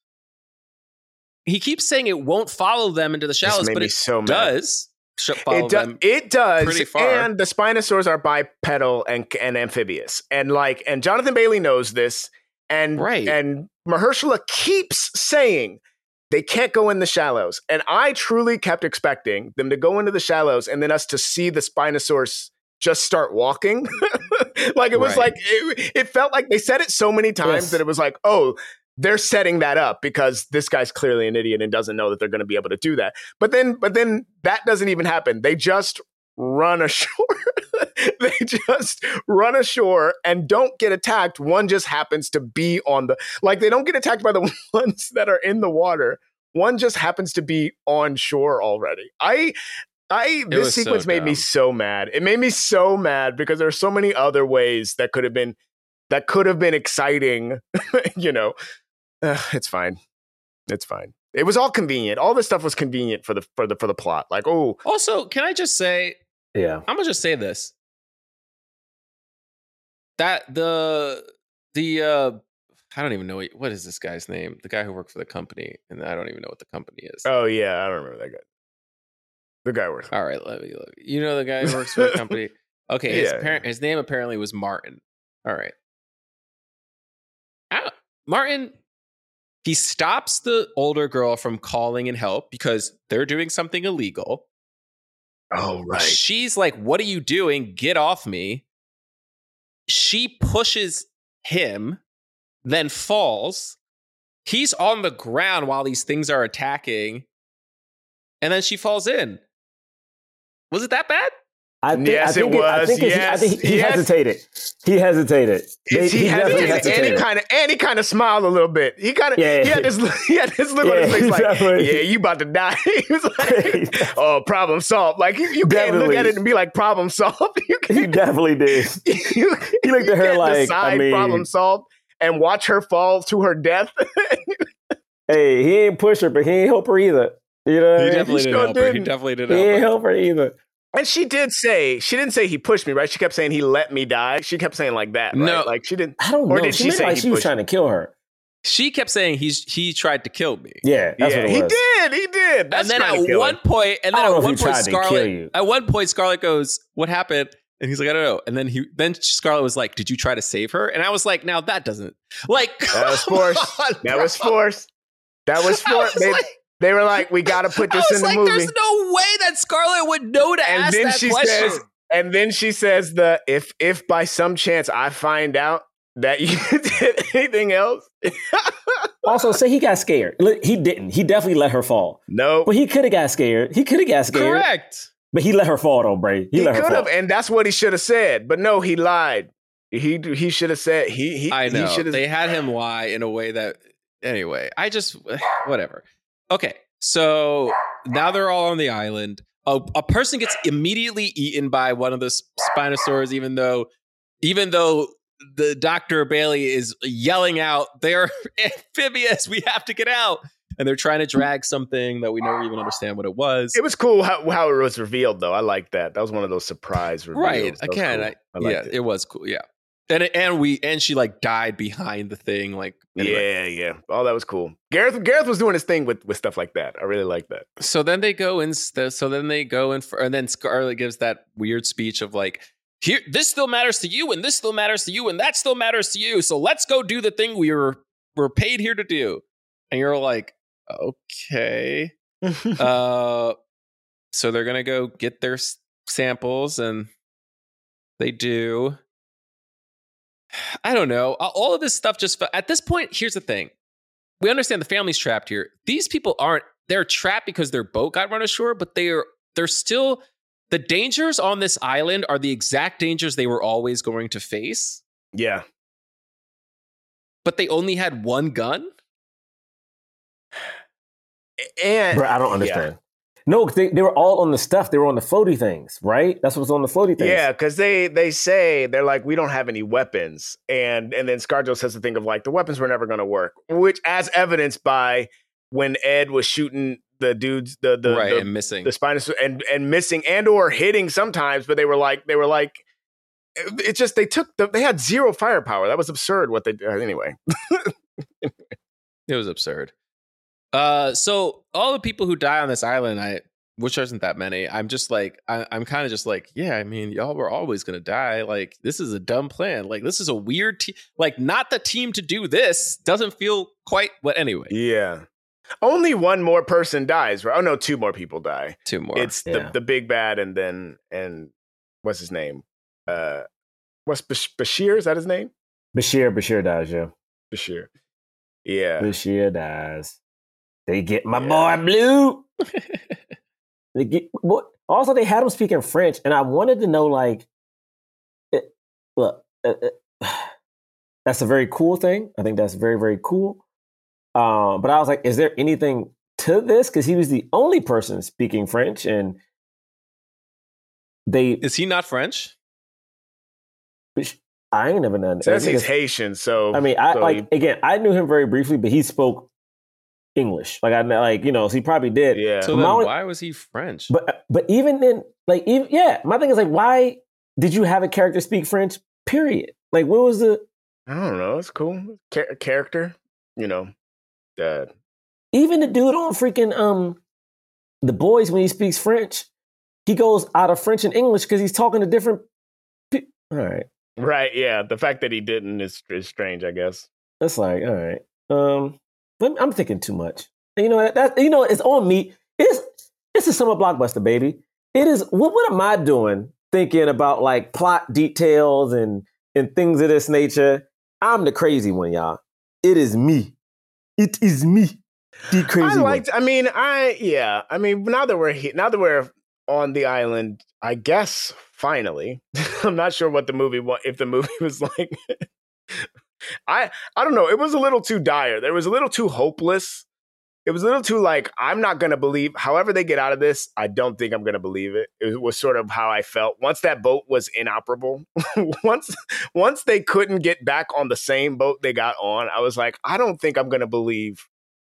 He keeps saying it won't follow them into the shallows, but it so does follow it, do- them it does. pretty far. And the spinosaurs are bipedal and, and amphibious. And like, and Jonathan Bailey knows this. And, right. and Mahershala keeps saying they can't go in the shallows. And I truly kept expecting them to go into the shallows and then us to see the spinosaurs just start walking. Like it was right. like, it, it felt like they said it so many times yes. that it was like, oh, they're setting that up because this guy's clearly an idiot and doesn't know that they're going to be able to do that. But then, but then that doesn't even happen. They just run ashore. They just run ashore and don't get attacked. One just happens to be on the, like they don't get attacked by the ones that are in the water. One just happens to be on shore already. I, I, this sequence so made me so mad. It made me so mad because there are so many other ways that could have been, that could have been exciting, you know. Uh, it's fine. It's fine. It was all convenient. All this stuff was convenient for the for the for the plot. Like, oh. Also, can I just say, yeah, I'm gonna just say this. That the the uh I don't even know what, what is this guy's name? The guy who worked for the company, and I don't even know what the company is. Oh yeah, I don't remember that guy. The guy works. All right, let me look. You know the guy who works for the company. Okay, his Yeah. parent, his name apparently was Martin. All right, I, Martin. He stops the older girl from calling and help because they're doing something illegal. Oh, right. She's like, "What are you doing? Get off me!" She pushes him, then falls. He's on the ground while these things are attacking, and then she falls in. Was it that bad? I think, Yes, I think it I was. think, it's- I Yes, think he, he yes. hesitated. He hesitated. They- He, he definitely hesitated, and he kind of and he kind of smiled a little bit. He kind of Yeah. he had this he had this look Yeah, on his face like, definitely. yeah, you about to die. He was like, oh, problem solved. Like you, you can't look Definitely. at it and be like, problem solved. You He can't, definitely did. you, He looked you at her can't like, I decide mean- problem solved and watch her fall to her death. Hey, he ain't push her, but he ain't help her either. You know what I He mean? definitely didn't sure help her. He didn't. definitely didn't He help ain't her. help her either. And she did say she didn't say he pushed me, right? She kept saying he let me die. She kept saying like that, right? No. Like she didn't. I don't Or know. did she she made it say like he she was pushed trying to kill her. She kept saying he's he tried to kill me. Yeah, that's yeah, what it he was. did. He did. That's and then trying to at kill one her. point, and then I don't at know one if he point, tried to kill Scarlett. you. At one point, Scarlett goes, "What happened?" And he's like, "I don't know." And then he, then Scarlett was like, "Did you try to save her?" And I was like, "Now that doesn't like That was come forced. on, That bro." was forced. That was I forced. was They, like- they were like, we got to put I this was in the like, movie. "There's no way that Scarlett would know to And ask then that she question." says, and then she says the if if by some chance I find out that you did anything else, Also, say he got scared. Look, he didn't. He definitely let her fall. no, But he could have got scared. He could have got scared. Correct. But he let her fall, though, Bray. He, he let her could fall. have, and that's what he should have said. But no, he lied. He he should have said he he. I know He should have. they had him lie in a way that. Anyway, I just whatever. Okay, so now they're all on the island. A, a person gets immediately eaten by one of the Spinosaurs, even though, even though the Doctor Bailey is yelling out, "They're amphibious! We have to get out!" And they're trying to drag something that we never even understand what it was. It was cool how, how it was revealed, though. I like that. That was one of those surprise reveals. Right? That was Again, cool. I, I liked yeah, it. it was cool. Yeah, and it, and we and she like died behind the thing. Like anyway. Yeah, yeah. Oh, that was cool. Gareth Gareth was doing his thing with, with stuff like that. I really like that. So then they go in. So then they go in for, and then Scarlett gives that weird speech of like, "Here, this still matters to you, and this still matters to you, and that still matters to you. So let's go do the thing we were were paid here to do." And you're like, okay. uh, so they're gonna go get their s- samples, and they do. I don't know. All of this stuff just fe- at this point. Here's the thing: we understand the family's trapped here. These people aren't. They're trapped because their boat got run ashore, but they are. They're still. The dangers on this island are the exact dangers they were always going to face, Yeah. but they only had one gun. And Bro, I don't understand. No, 'cause they, they were all on the stuff. They were on the floaty things, right? That's what's on the floaty things. Yeah, because they they say they're like, we don't have any weapons, and and then ScarJo says the thing of like the weapons were never going to work, which as evidenced by when Ed was shooting the dudes, the the right, the, and missing. the Spinosaurus and and missing and or hitting sometimes, but they were like they were like it, it just they took the, they had zero firepower. That was absurd. What they did anyway. It was absurd. Uh, so all the people who die on this island, I which isn't that many. I'm just like I, I'm kind of just like, yeah. I mean, y'all were always gonna die. Like this is a dumb plan. Like this is a weird. Te- like not the team to do this. Doesn't feel quite. But anyway, Yeah. Only one more person dies, right? Oh no, two more people die. two more. It's Yeah. the, the big bad and then and what's his name? Uh what's Bash- Bashir? Is that his name? Bashir, Bashir dies, yeah. Bashir. Yeah. Bashir dies. They get my Yeah. boy Blue. They get, boy, also, they had him speaking French, and I wanted to know, like, it, look, uh, uh, that's a very cool thing. I think that's very, very cool. Um, but I was like, is there anything to this? Because he was the only person speaking French, and they. Is he not French? I ain't never done. Says I he's think Haitian, so I mean, I so like again. I knew him very briefly, but he spoke English. Like I like you know, so he probably did. he, yeah. So My then only- why was he French? But but even then, like even yeah, my thing is like, why did you have a character speak French? Period. Like, what was the I don't know. It's cool. Char- character, you know. Uh, even the dude on freaking um the boys, when he speaks French, he goes out of French and English because he's talking to different people. All right. Right, yeah. The fact that he didn't is, is strange, I guess. That's like, all right. Um, I'm thinking too much. And you know, that, that you know, it's on me. It's it's a summer blockbuster, baby. It is. What what am I doing? Thinking about like plot details and and things of this nature. I'm the crazy one, y'all. It is me. It is me. The crazy I liked. one. I mean, I yeah. I mean, now that we're here, now that we're on the island, I guess finally. I'm not sure what the movie was. If the movie was like, I I don't know. It was a little too dire. There was a little too hopeless. It was a little too like, I'm not going to believe, however they get out of this, I don't think I'm going to believe it. It was sort of how I felt. Once that boat was inoperable, once once they couldn't get back on the same boat they got on, I was like, I don't think I'm going to believe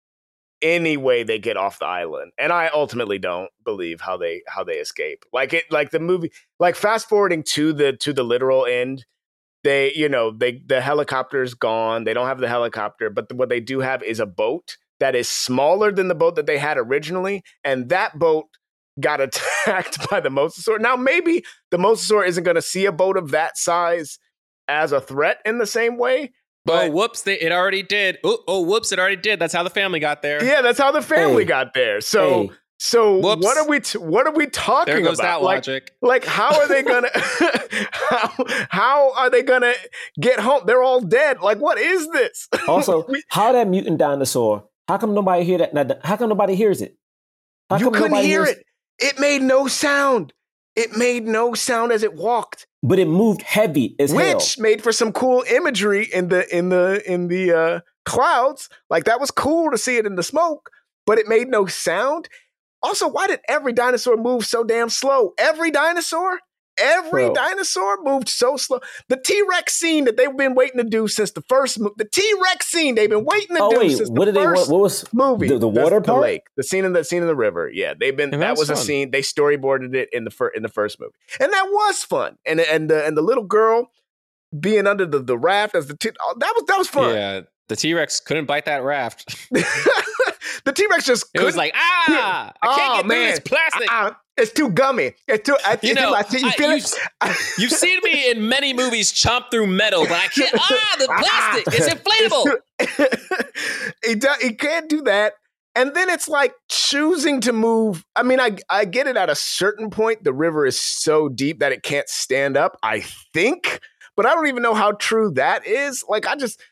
any way they get off the island. And I ultimately don't believe how they how they escape. Like it, like the movie, like fast forwarding to the to the literal end, they, you know, they the helicopter's gone. They don't have the helicopter, but what they do have is a boat that is smaller than the boat that they had originally, and that boat got attacked by the mosasaur. Now, maybe the mosasaur isn't going to see a boat of that size as a threat in the same way. But oh, whoops, they, it already did. Oh, oh, whoops, it already did. That's how the family got there. Yeah, that's how the family Hey. got there. So, Hey. so Whoops. what are we? T- what are we talking There goes about? that like, logic. like, how are they gonna? how, how are they gonna get home? They're all dead. Like, what is this? Also, We- how that mutant dinosaur? How come nobody hear that? now, How come nobody hears it? How you come couldn't nobody hear hears- it. It made no sound. It made no sound as it walked, But it moved heavy as hell. which made for some cool imagery in the in the in the uh, clouds. Like that was cool to see it in the smoke, but it made no sound. Also, why did every dinosaur move so damn slow? Every dinosaur? Every Bro. dinosaur moved so slow. The T-Rex scene that they've been waiting to do since the first movie. The T-Rex scene they've been waiting to Oh do wait, since what the did they? What, first what was movie. The, the That's water the part? lake. The scene in the scene in the river. Yeah, they've been And that that was was a fun. scene. They storyboarded it in the fir- in the first movie. And that was fun. And and the and the little girl being under the, the raft as the t- oh, that was that was fun. Yeah, the T-Rex couldn't bite that raft. The T-Rex just It was couldn't- like, ah, I can't Oh, get man. through this plastic. Uh-uh. It's too gummy. It's too. I, You it's know, too, I, see- you I- feel you- it? You've seen me in many movies chomp through metal, but I can't. Ah, the plastic is inflatable. he, do, he can't do that. And then it's like choosing to move. I mean, I I get it at a certain point. The river is so deep that it can't stand up, I think. But I don't even know how true that is. Like, I just.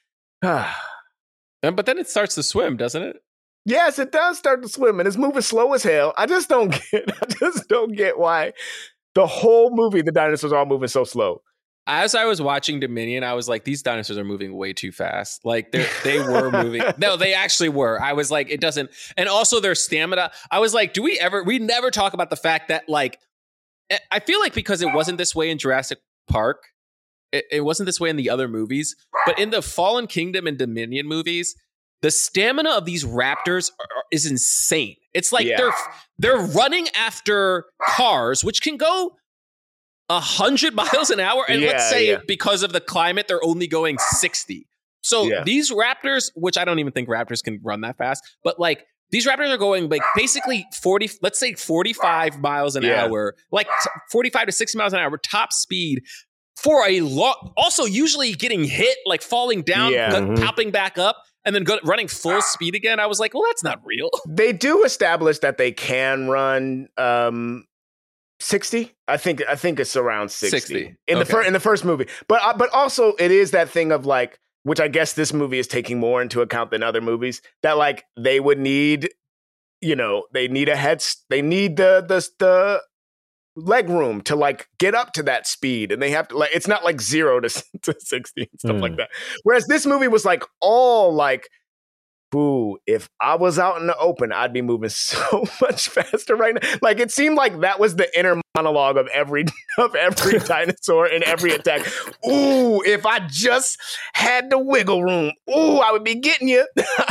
And- But then it starts to swim, doesn't it? Yes, it does start to swim, and it's moving slow as hell. I just don't get. I just don't get why the whole movie the dinosaurs are all moving so slow. As I was watching Dominion, I was like, these dinosaurs are moving way too fast. Like they they were moving. No, they actually were. I was like, it doesn't. And also their stamina. I was like, do we ever, we never talk about the fact that like, I feel like because it wasn't this way in Jurassic Park, it, it wasn't this way in the other movies, but in the Fallen Kingdom and Dominion movies, the stamina of these raptors are, is insane. It's like Yeah. they're they're running after cars, which can go a hundred miles an hour, and let's Yeah, say yeah. because of the climate, they're only going sixty. So Yeah. these raptors, which I don't even think raptors can run that fast, but like these raptors are going like basically forty, let's say forty-five miles an Yeah. hour, like t- forty-five to sixty miles an hour, top speed. For a lot, also usually getting hit, like falling down, Yeah. go- Mhm. popping back up, and then go, running full speed again. I was like, well, that's not real. They do establish that they can run um, sixty. I think I think it's around sixty, sixty. in the Okay. fir- in the first movie. But uh, but also it is that thing of like, which I guess this movie is taking more into account than other movies, that like they would need, you know, they need a head, s- they need the the the leg room to like get up to that speed, and they have to like it's not like zero to, to sixty and stuff Mm. like that. Whereas this movie was like all like, ooh, if I was out in the open, I'd be moving so much faster right now. Like it seemed like that was the inner monologue of every of every dinosaur in every attack. Ooh, if I just had the wiggle room, ooh, I would be getting you.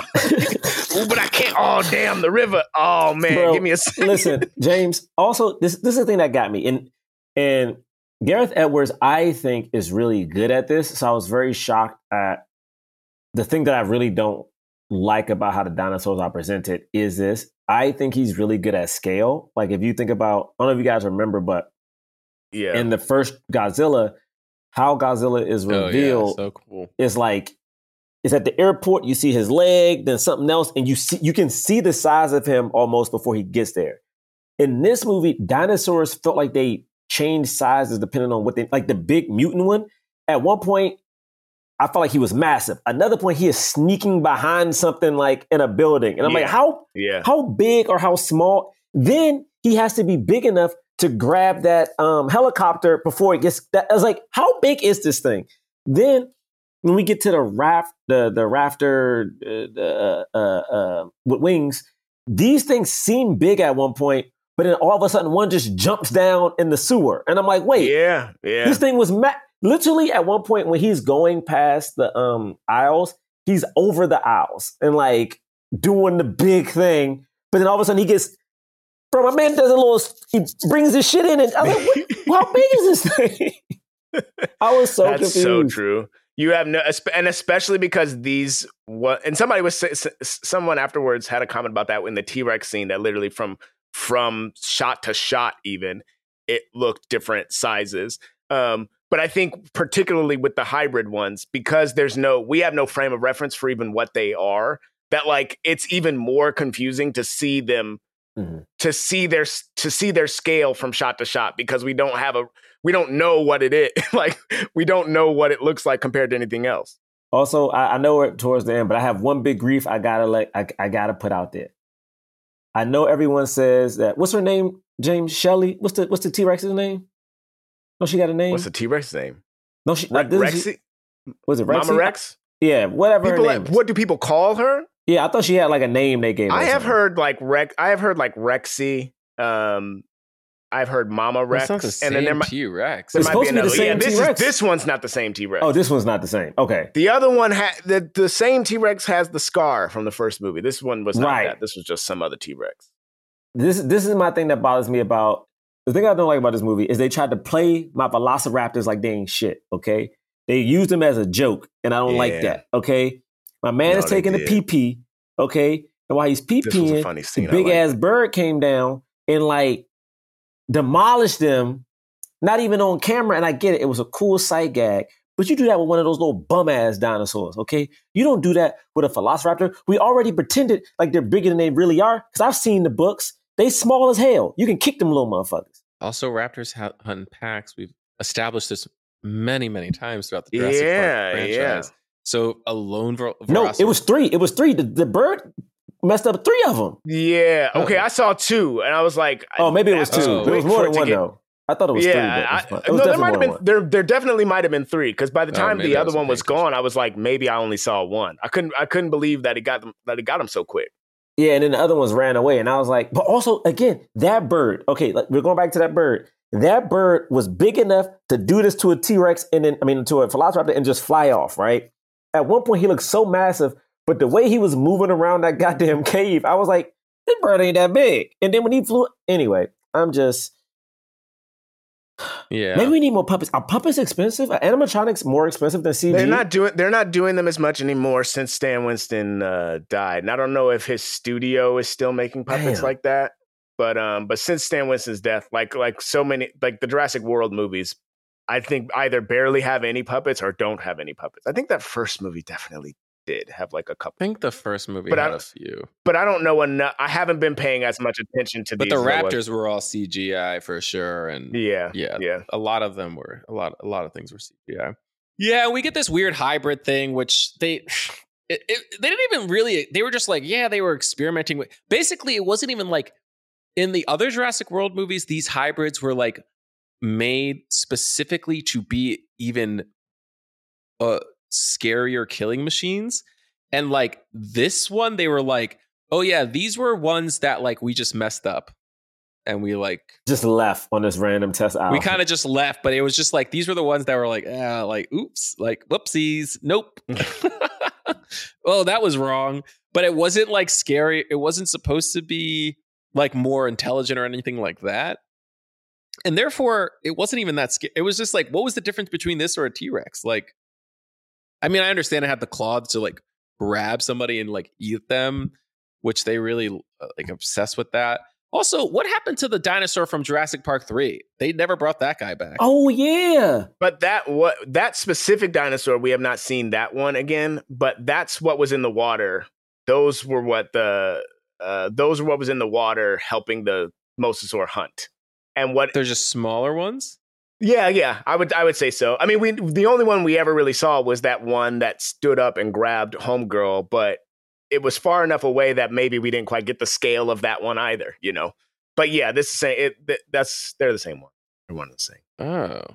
Ooh, but I can't. Oh, damn, the river. Oh man, Bro, give me a second. Listen, James. Also, this this is the thing that got me, and and Gareth Edwards, I think, is really good at this. So I was very shocked at the thing that I really don't like about how the dinosaurs are presented. Is this I think he's really good at scale. Like if you think about, I don't know if you guys remember, but Yeah. in the first Godzilla, how Godzilla is revealed Oh, yeah, so cool. is like, it's at the airport, you see his leg, then something else, and you see you can see the size of him almost before he gets there. In this movie, dinosaurs felt like they changed sizes depending on what they, like the big mutant one. At one point, I felt like he was massive. Another point, he is sneaking behind something like in a building. And I'm Yeah. like, how, Yeah. how big or how small? Then he has to be big enough to grab that um, helicopter before it gets, that, I was like, how big is this thing? Then when we get to the raft, the, the rafter uh, uh, uh, uh, with wings, these things seem big at one point, but then all of a sudden one just jumps down in the sewer. And I'm like, wait, Yeah. Yeah. this thing was ma- literally at one point when he's going past the um, aisles, he's over the aisles and like doing the big thing. But then all of a sudden he gets, bro, my man does a little, he brings his shit in and I'm like, what, how big is this thing? I was so That's confused. so true. You have no, and especially because these, what, and somebody was, someone afterwards had a comment about that in the T-Rex scene that literally from, from shot to shot, even it looked different sizes. Um, but I think particularly with the hybrid ones, because there's no, we have no frame of reference for even what they are, that like, it's even more confusing to see them, mm-hmm. to see their, to see their scale from shot to shot, because we don't have a, we don't know what it is. Like, we don't know what it looks like compared to anything else. Also, I, I know it towards the end, but I have one big grief I gotta like I, I gotta put out there. I know everyone says that. What's her name? James Shelley. What's the what's the T-Rex's name? No, she got a name. What's the T-Rex name? No, she. Re- like, Rexy. She, was it Rexy? Mama Rex? Yeah, whatever. People, her name is. What do people call her? Yeah, I thought she had like a name they gave her. I have something. heard like Rex. I have heard like Rexy. Um, I've heard Mama Rex. That's not the same and then there might, T-Rex. there It's might supposed be to be the another. same Yeah, this T-Rex. is this one's not the same T-Rex. Oh, this one's not the same. Okay. The other one had the the same T-Rex has the scar from the first movie. This one was not Right. that. This was just some other T-Rex. This this is my thing that bothers me about the thing I don't like about this movie is they tried to play my Velociraptors like they ain't shit. Okay, they used them as a joke, and I don't Yeah. like that. Okay, my man No, is they taking a did. pee pee. Okay, and while he's pee This was a peeing, funny the scene. I big liked ass it. bird came down and like demolished them. Not even on camera, and I get it. It was a cool sight gag. But you do that with one of those little bum-ass dinosaurs, okay? You don't do that with a Velociraptor. We already pretended like they're bigger than they really are, because I've seen the books. They small as hell. You can kick them little motherfuckers. Also, raptors ha- hunt in packs. We've established this many, many times throughout the Jurassic Yeah, Park yeah. franchise. So a lone ver- No, it was three. It was three. The, the bird messed up three of them. Yeah. Okay, Oh. I saw two, and I was like, Oh, maybe it was that two. Oh. there was quick more for than it to one, get- though. I thought it was yeah, three. But it was, I, it was no, there definitely might have more been than one. there. There definitely might have been three, because by the Oh, time maybe the I other wasn't one was paying attention. gone, I was like, maybe I only saw one. I couldn't. I couldn't believe that it got them. That it got them so quick. Yeah, and then the other ones ran away. And I was like, but also, again, that bird, okay, like, we're going back to that bird. That bird was big enough to do this to a T-Rex and then, I mean, to a Velociraptor and just fly off, right? At one point, he looked so massive, but the way he was moving around that goddamn cave, I was like, this bird ain't that big. And then when he flew, anyway, I'm just, Yeah. maybe we need more puppets. Are puppets expensive? Are animatronics more expensive than C G? They're not doing. They're not doing them as much anymore since Stan Winston uh, died. And I don't know if his studio is still making puppets Damn. like that. But um, but since Stan Winston's death, like like so many, like the Jurassic World movies, I think either barely have any puppets or don't have any puppets. I think that first movie definitely did have like a I couple, think the first movie But I had don't- a few. but I don't know enough. I haven't been paying as much attention to But these. the as I was- raptors were all C G I for sure. And yeah, yeah, yeah. a lot of them were a lot a lot of things were C G I. Yeah, we get this weird hybrid thing, which they it, it, they didn't even really. They were just like, yeah, they were experimenting with. Basically, it wasn't even like in the other Jurassic World movies. These hybrids were like made specifically to be even uh, scarier killing machines, and like this one, they were like, oh yeah, these were ones that like we just messed up, and we like. Just left on this random test out. We kind of just left, but it was just like these were the ones that were like, ah, like oops, like whoopsies, nope. Oh, that was wrong. But it wasn't like scary. It wasn't supposed to be like more intelligent or anything like that. And therefore, it wasn't even that scary. It was just like, what was the difference between this or a T-Rex? Like, I mean, I understand it had the claws to like grab somebody and like eat them, which they really uh, like obsessed with that. Also, what happened to the dinosaur from Jurassic Park three? They never brought that guy back. Oh yeah, but that what that specific dinosaur, we have not seen that one again. But that's what was in the water. Those were what the uh, those were what was in the water helping the mosasaur hunt. And what they're just smaller ones. Yeah, yeah, I would I would say so. I mean, we the only one we ever really saw was that one that stood up and grabbed Homegirl, but it was far enough away that maybe we didn't quite get the scale of that one either, you know. But yeah, this is saying it. That's they're the same one. They're one of the same. Oh,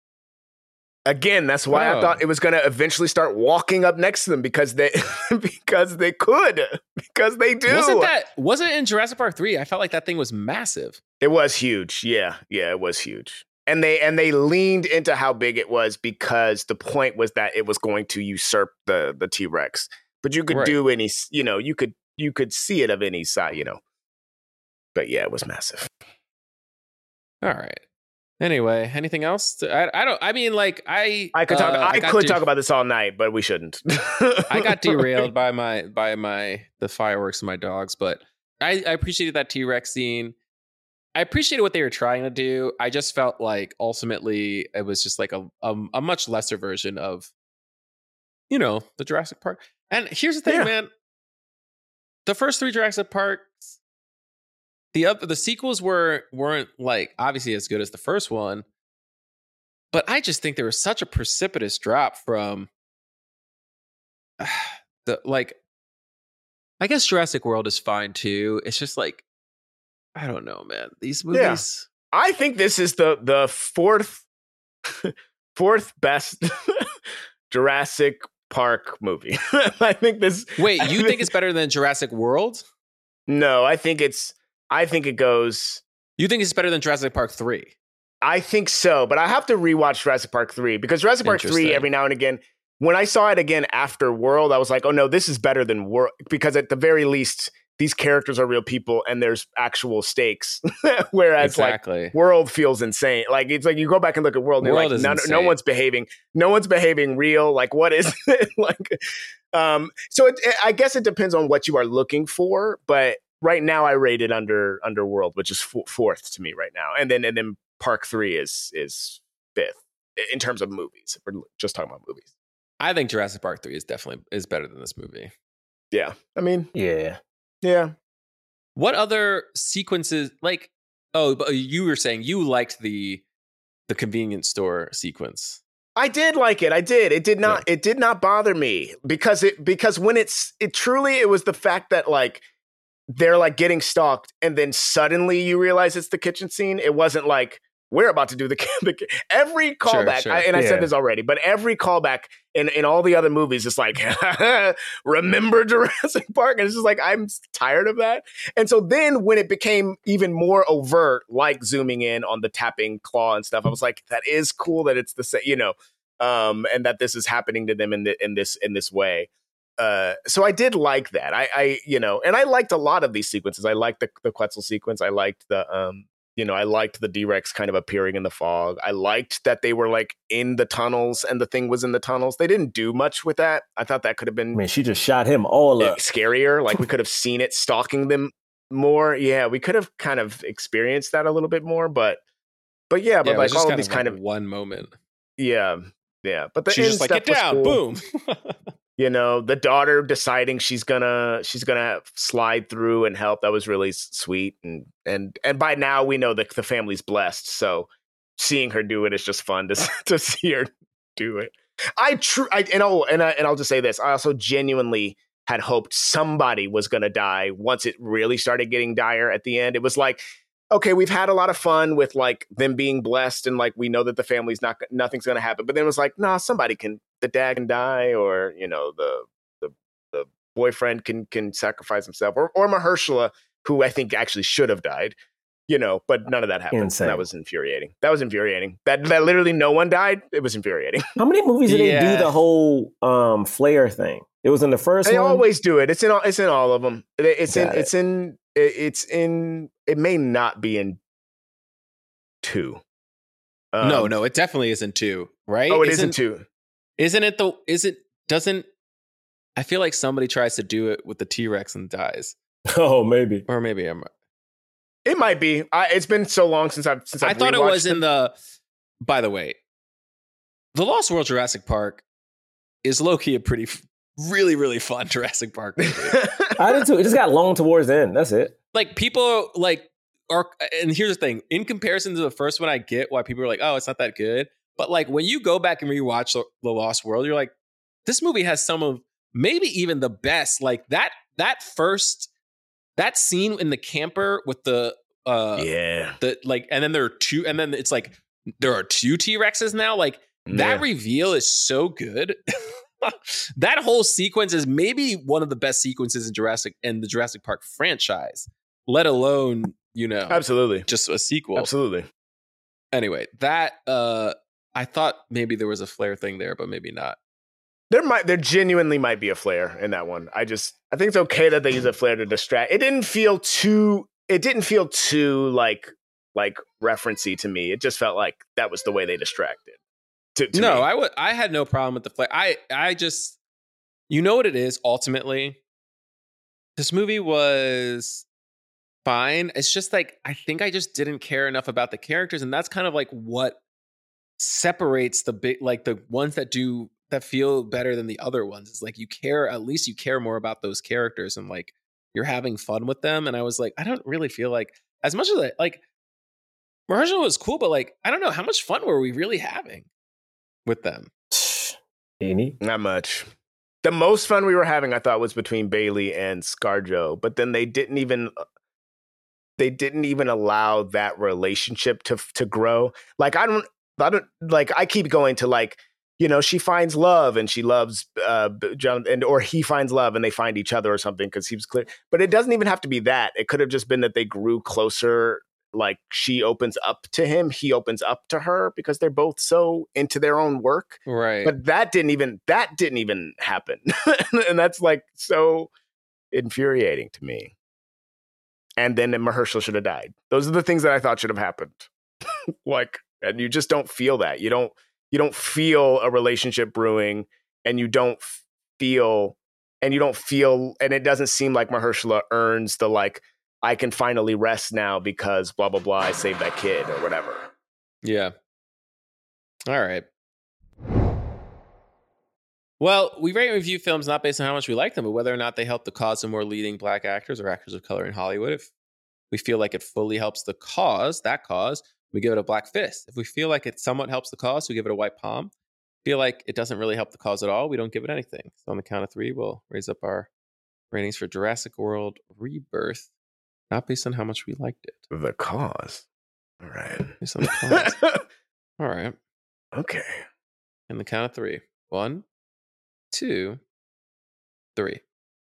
again, that's why oh. I thought it was going to eventually start walking up next to them because they because they could because they do. Wasn't that wasn't it in Jurassic Park three? I felt like that thing was massive. It was huge. Yeah, yeah, it was huge. And they and they leaned into how big it was because the point was that it was going to usurp the the T-Rex. But you could right. do any, you know, you could you could see it of any side, you know. But yeah, it was massive. All right. Anyway, anything else? To, I I don't. I mean, like I I could talk. Uh, I, I could de- talk about this all night, but we shouldn't. I got derailed by my by my the fireworks and my dogs, but I, I appreciated that T-Rex scene. I appreciated what they were trying to do. I just felt like ultimately it was just like a a, a much lesser version of, you know, the Jurassic Park. And here's the thing, yeah. man. The first three Jurassic Parks, the other the sequels were weren't like obviously as good as the first one, but I just think there was such a precipitous drop from uh, the like. I guess Jurassic World is fine too. It's just like I don't know, man. These movies. Yeah. I think this is the the fourth fourth best Jurassic Park movie. I think this. Wait, you think it's better than Jurassic World? No, I think it's. I think it goes. You think it's better than Jurassic Park three? I think so, but I have to rewatch Jurassic Park three because Jurassic Park three every now and again. When I saw it again after World, I was like, oh no, this is better than World because at the very least, these characters are real people and there's actual stakes. Whereas exactly. like World feels insane. Like it's like you go back and look at World and World you're like, is no, no one's behaving. No one's behaving real. Like what is it? like, um, so it, it, I guess it depends on what you are looking for. But right now I rate it under, under World, which is f- fourth to me right now. And then, and then Park three is, is fifth in terms of movies. If we're just talking about movies. I think Jurassic Park three is definitely is better than this movie. Yeah. I mean, yeah. Yeah. What other sequences like oh, but you were saying you liked the the convenience store sequence. I did like it. I did. It did not yeah. it did not bother me because it because when it's it truly it was the fact that like they're like getting stalked and then suddenly you realize it's the kitchen scene. It wasn't like we're about to do the, the every callback, sure, sure. I, and I yeah. said this already, but every callback in, in all the other movies, it's like, remember Jurassic Park? And it's just like, I'm tired of that. And so then when it became even more overt, like zooming in on the tapping claw and stuff, I was like, that is cool that it's the same, you know, um, and that this is happening to them in the, in this in this way. Uh, so I did like that. I, I, you know, and I liked a lot of these sequences. I liked the, the Quetzal sequence. I liked the, um, you know, I liked the D-Rex kind of appearing in the fog. I liked that they were like in the tunnels and the thing was in the tunnels. They didn't do much with that. I thought that could have been. I mean, she just shot him all up. Scarier. Like we could have seen it stalking them more. Yeah, we could have kind of experienced that a little bit more. But, but yeah, but yeah, like all kind of these of kind like of one moment. Yeah, yeah. But the she's end just like, stuff get down, cool. boom. You know, the daughter deciding she's gonna she's gonna slide through and help. That was really sweet, and and and by now we know that the family's blessed. So seeing her do it is just fun to to see her do it. I true, I and oh, and I, and I'll just say this: I also genuinely had hoped somebody was gonna die once it really started getting dire at the end. It was like, okay, we've had a lot of fun with like them being blessed, and like we know that the family's not nothing's gonna happen. But then it was like, nah, somebody can. The dad can die, or you know, the the the boyfriend can can sacrifice himself, or or Mahershala, who I think actually should have died, you know, but none of that happened. Insane. That was infuriating. That was infuriating. That that literally no one died. It was infuriating. How many movies did yeah. they do the whole um, flare thing? It was in the first they one. They always do it. It's in all. It's in all of them. It's Got in. it. It's in. It's in. It may not be in two. Um, no, no, it definitely isn't two, right? Oh, it isn't, isn't two. Isn't it the? Is it doesn't? I feel like somebody tries to do it with the T-Rex and dies. Oh, maybe. Or maybe I'm. It might be. I, it's been so long since I've since I've I thought it was rewatched in the. By the way, the Lost World Jurassic Park is low key a pretty, really, really fun Jurassic Park movie. I did too. It just got long towards the end. That's it. Like people like are, and here's the thing: in comparison to the first one, I get why people are like, "Oh, it's not that good." But like when you go back and rewatch the, the Lost World, you're like, this movie has some of maybe even the best. Like that that first that scene in the camper with the uh yeah the like, and then there are two, and then it's like there are two T-Rexes now. Like that yeah. reveal is so good. That whole sequence is maybe one of the best sequences in Jurassic in the Jurassic Park franchise, let alone, you know, absolutely just a sequel. Absolutely. Anyway, that uh I thought maybe there was a flare thing there, but maybe not. There might, there genuinely might be a flare in that one. I just, I think it's okay that they use a flare to distract. It didn't feel too, it didn't feel too like, like referencey to me. It just felt like that was the way they distracted. To, to no, me. I would, I had no problem with the flare. I, I just, you know what it is. Ultimately, this movie was fine. It's just like I think I just didn't care enough about the characters, and that's kind of like what separates the big, like the ones that do that feel better than the other ones. It's like you care, at least you care more about those characters, and like you're having fun with them. And I was like, I don't really feel like as much as I, like Mahershala was cool, but like I don't know how much fun were we really having with them. Any? Not much. The most fun we were having, I thought, was between Bailey and ScarJo, but then they didn't even they didn't even allow that relationship to to grow. Like I don't, I don't like. I keep going to like, you know, she finds love and she loves uh, John, and or he finds love and they find each other or something because he was clear. But it doesn't even have to be that. It could have just been that they grew closer. Like she opens up to him, he opens up to her because they're both so into their own work. Right. But that didn't even that didn't even happen. And that's like so infuriating to me. And then Mahershala should have died. Those are the things that I thought should have happened. Like, and you just don't feel that. You don't you don't feel a relationship brewing, and you don't feel and you don't feel and it doesn't seem like Mahershala earns the like I can finally rest now because blah, blah, blah, I saved that kid or whatever. Yeah. All right. Well, we rate and review films not based on how much we like them, but whether or not they help the cause of more leading Black actors or actors of color in Hollywood. If we feel like it fully helps the cause, that cause, we give it a black fist. If we feel like it somewhat helps the cause, we give it a white palm. Feel like it doesn't really help the cause at all, we don't give it anything. So on the count of three, we'll raise up our ratings for Jurassic World Rebirth. Not based on how much we liked it. The cause. All right. Based on the cause. All right. Okay. In the count of three. One, two, three.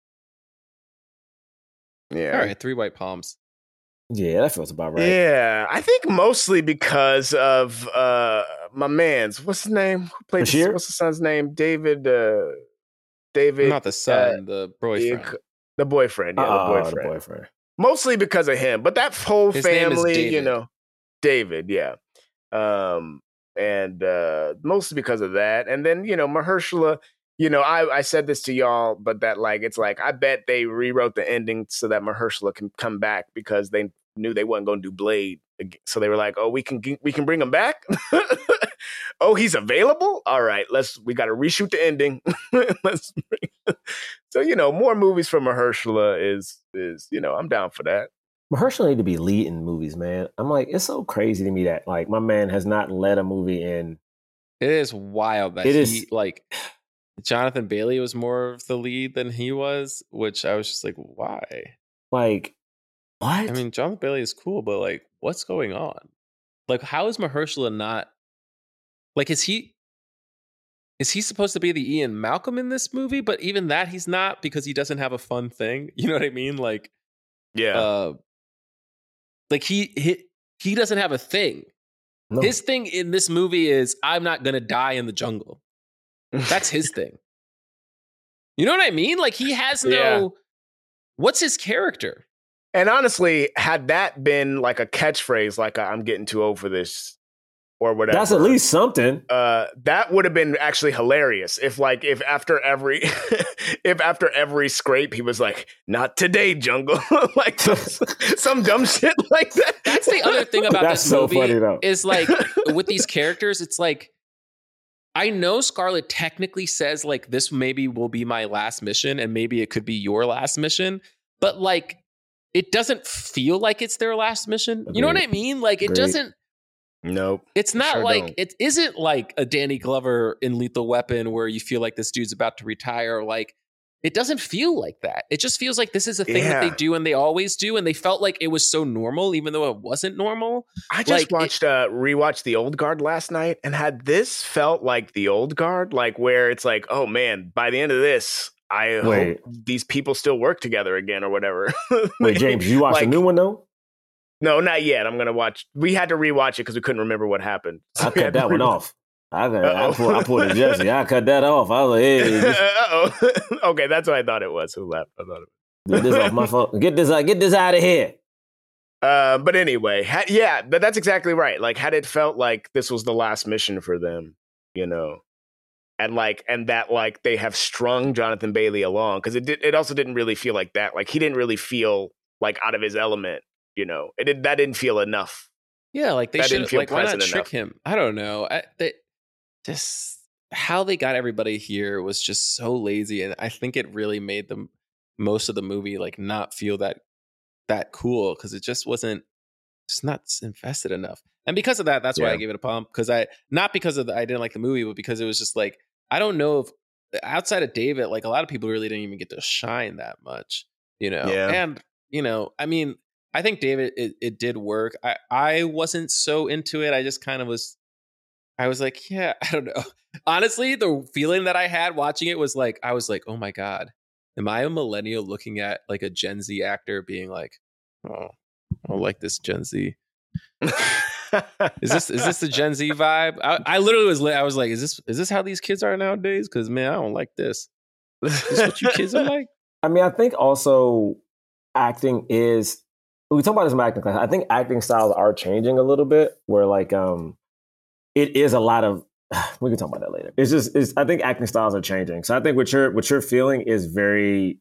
Yeah. All right. Three white palms. Yeah, that feels about right. Yeah. I think mostly because of uh, my man's, what's his name? Who played Bashir? the, what's the son's name? David. Uh, David. Not the son, uh, the boyfriend. The boyfriend. Yeah, Oh, the boyfriend. the boyfriend. Mostly because of him, but that whole His name is family, you David. know, David, yeah, um, and uh, mostly because of that. And then you know, Mahershala, you know, I, I said this to y'all, but that like it's like I bet they rewrote the ending so that Mahershala can come back because they knew they wasn't going to do Blade, so they were like, oh, we can we can bring him back. Oh, he's available. All right, let's we got to reshoot the ending. Let's bring, so you know, more movies from Mahershala is is you know I'm down for that. Mahershala need to be leading movies, man. I'm like, it's so crazy to me that like my man has not led a movie in. It is wild that It he is- like Jonathan Bailey was more of the lead than he was, which I was just like, why? Like, what? I mean, Jonathan Bailey is cool, but like, what's going on? Like, how is Mahershala not? Like, is he is he supposed to be the Ian Malcolm in this movie? But even that, he's not because he doesn't have a fun thing. You know what I mean? Like, Yeah, uh, like he he he doesn't have a thing. No. His thing in this movie is I'm not gonna die in the jungle. That's his thing. You know what I mean? Like he has no. Yeah. What's his character? and honestly, had that been like a catchphrase, like I'm getting too old for this, or whatever. That's at least something. Uh, that would have been actually hilarious if, like, if after every, if after every scrape he was like, "Not today, Jungle," like some, some dumb shit like that. That's the other thing about That's this so movie funny, though. is like with these characters, it's like I know Scarlet technically says like this maybe will be my last mission, and maybe it could be your last mission, but like it doesn't feel like it's their last mission. Agreed. You know what I mean? Like it Agreed. doesn't. Nope. It's not Sure like don't. it isn't like a Danny Glover in Lethal Weapon where you feel like this dude's about to retire. Like it doesn't feel like that. It just feels like this is a thing that Yeah. they do and they always do, and they felt like it was so normal, even though it wasn't normal. I just Like, watched uh rewatched The Old Guard last night, and had this felt like The Old Guard, like where it's like, oh man, by the end of this, I Wait. hope these people still work together again or whatever. Wait, James, you watched Like- the new one though? No, not yet. I'm gonna watch. We had to rewatch it because we couldn't remember what happened. So I we had cut to that one rewatch- off. I got, I Uh-oh. pulled, I pulled a Jesse. I cut that off. I was like, hey, just Uh-oh. Okay, that's what I thought it was. Who left? I thought it get this off my phone. Get this, uh, get this out of here. Uh, but anyway, ha- yeah, but that's exactly right. Like, had it felt like this was the last mission for them, you know, and like, and that like they have strung Jonathan Bailey along, because it did. It also didn't really feel like that. Like he didn't really feel like out of his element, you know. It did, that didn't feel enough. Yeah, like they That didn't should feel like why not present trick enough. him? I don't know. I, they, just how they got everybody here was just so lazy, and I think it really made them most of the movie like not feel that that cool because it just wasn't just not invested enough. And because of that, that's why Yeah. I gave it a pump, because I not because of the, I didn't like the movie, but because it was just like I don't know if outside of David, like a lot of people really didn't even get to shine that much, you know. Yeah. And you know, I mean. I think David, it, it did work. I, I wasn't so into it. I just kind of was, I was like, yeah, I don't know. Honestly, the feeling that I had watching it was like, I was like, oh my God, am I a millennial looking at like a Gen Z actor being like, oh, I don't like this Gen Z. Is this is this the Gen Z vibe? I, I literally was, li- I was like, is this is this how these kids are nowadays? Because man, I don't like this. Is this what you kids are like? I mean, I think also acting is, we talk about this in my acting class. I think acting styles are changing a little bit where like, um, it is a lot of, we can talk about that later. It's just, it's, I think acting styles are changing. So I think what you're, what you're feeling is very,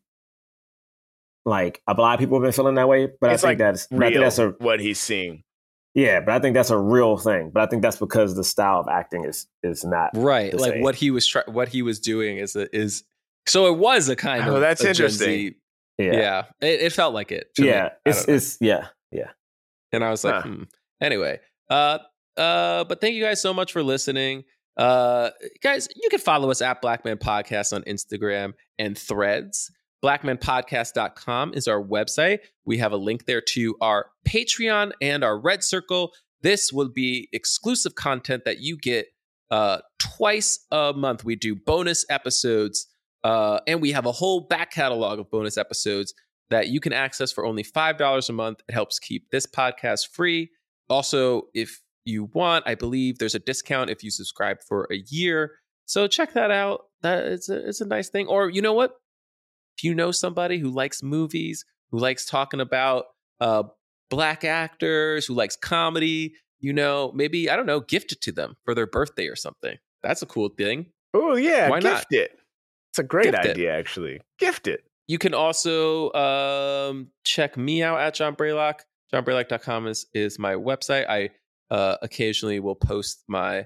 like a lot of people have been feeling that way, but It's I think like that's, but I think real, that's a, what he's seeing. yeah, but I think that's a real thing. But I think that's because the style of acting is, is not. Right, the like same. what he was try- what he was doing is a, is so it was a kind Oh, of that's a Gen interesting. Z- Yeah. yeah, It, it felt like it. to me. Yeah. I It's, don't know. it's, yeah. Yeah. And I was like, Huh. hmm. Anyway, uh, uh, but thank you guys so much for listening. Uh, guys, you can follow us at Black Man Podcast on Instagram and Threads. black man podcast dot com is our website. We have a link there to our Patreon and our Red Circle. This will be exclusive content that you get uh, twice a month. We do bonus episodes, uh, and we have a whole back catalog of bonus episodes that you can access for only five dollars a month. It helps keep this podcast free. Also, if you want, I believe there's a discount if you subscribe for a year. So check that out. That it's a, it's a nice thing. Or you know what? If you know somebody who likes movies, who likes talking about uh, Black actors, who likes comedy, you know, maybe, I don't know, gift it to them for their birthday or something. That's a cool thing. Oh yeah, Why gift not? it. It's a great Gift it. idea, actually. Gift it. You can also um, check me out at John Braylock. john braylock dot com is, is my website. I uh, occasionally will post my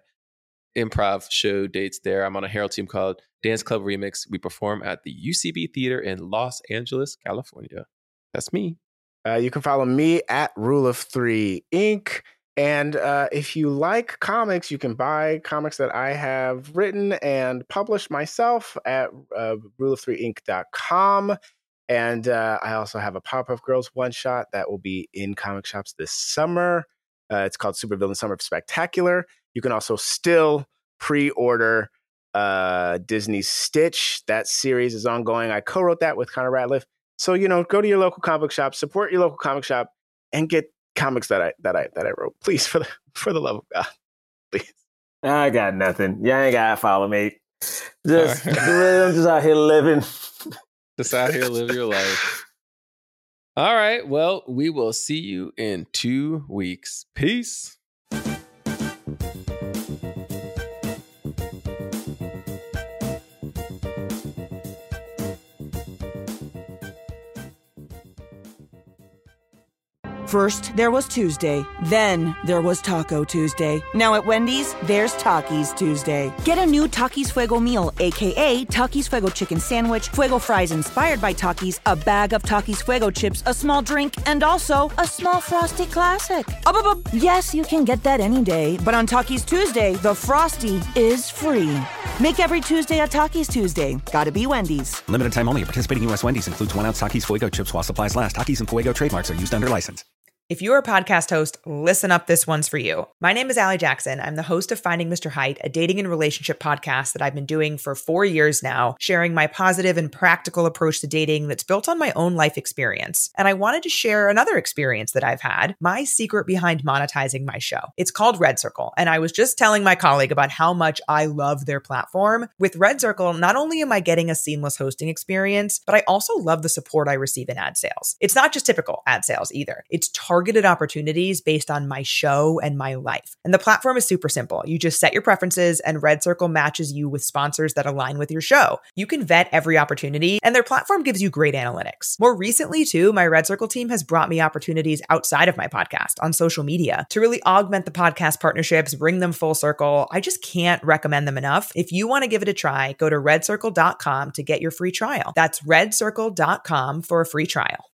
improv show dates there. I'm on a Herald team called Dance Club Remix. We perform at the U C B Theater in Los Angeles, California. That's me. Uh, you can follow me at Rule of Three Incorporated. And uh, if you like comics, you can buy comics that I have written and published myself at uh, rule of three inc dot com. And uh, I also have a Powerpuff Girls one-shot that will be in comic shops this summer. Uh, it's called Supervillain Summer Spectacular. You can also still pre-order uh, Disney's Stitch. That series is ongoing. I co-wrote that with Connor Ratliff. So, you know, go to your local comic shop, support your local comic shop, and get comics that I that I that I wrote. Please, for the for the love of God, please. I got nothing. You ain't got to follow me. Just, All right. I'm just out here living. Just out here, live your life. All right. Well, we will see you in two weeks. Peace. First, there was Tuesday. Then, there was Taco Tuesday. Now at Wendy's, there's Takis Tuesday. Get a new Takis Fuego meal, aka Takis Fuego chicken sandwich, Fuego fries inspired by Takis, a bag of Takis Fuego chips, a small drink, and also a small Frosty Classic. Up, up, up. Yes, you can get that any day, but on Takis Tuesday, the Frosty is free. Make every Tuesday a Takis Tuesday. Gotta be Wendy's. Limited time only. Participating U S Wendy's includes one ounce Takis Fuego chips while supplies last. Takis and Fuego trademarks are used under license. If you're a podcast host, listen up, this one's for you. My name is Allie Jackson. I'm the host of Finding Mister Height, a dating and relationship podcast that I've been doing for four years now, sharing my positive and practical approach to dating that's built on my own life experience. And I wanted to share another experience that I've had, my secret behind monetizing my show. It's called Red Circle, and I was just telling my colleague about how much I love their platform. With Red Circle, not only am I getting a seamless hosting experience, but I also love the support I receive in ad sales. It's not just typical ad sales either. It's targeted opportunities based on my show and my life. And the platform is super simple. You just set your preferences and Red Circle matches you with sponsors that align with your show. You can vet every opportunity and their platform gives you great analytics. More recently too, my Red Circle team has brought me opportunities outside of my podcast on social media to really augment the podcast partnerships, bring them full circle. I just can't recommend them enough. If you want to give it a try, go to red circle dot com to get your free trial. That's red circle dot com for a free trial.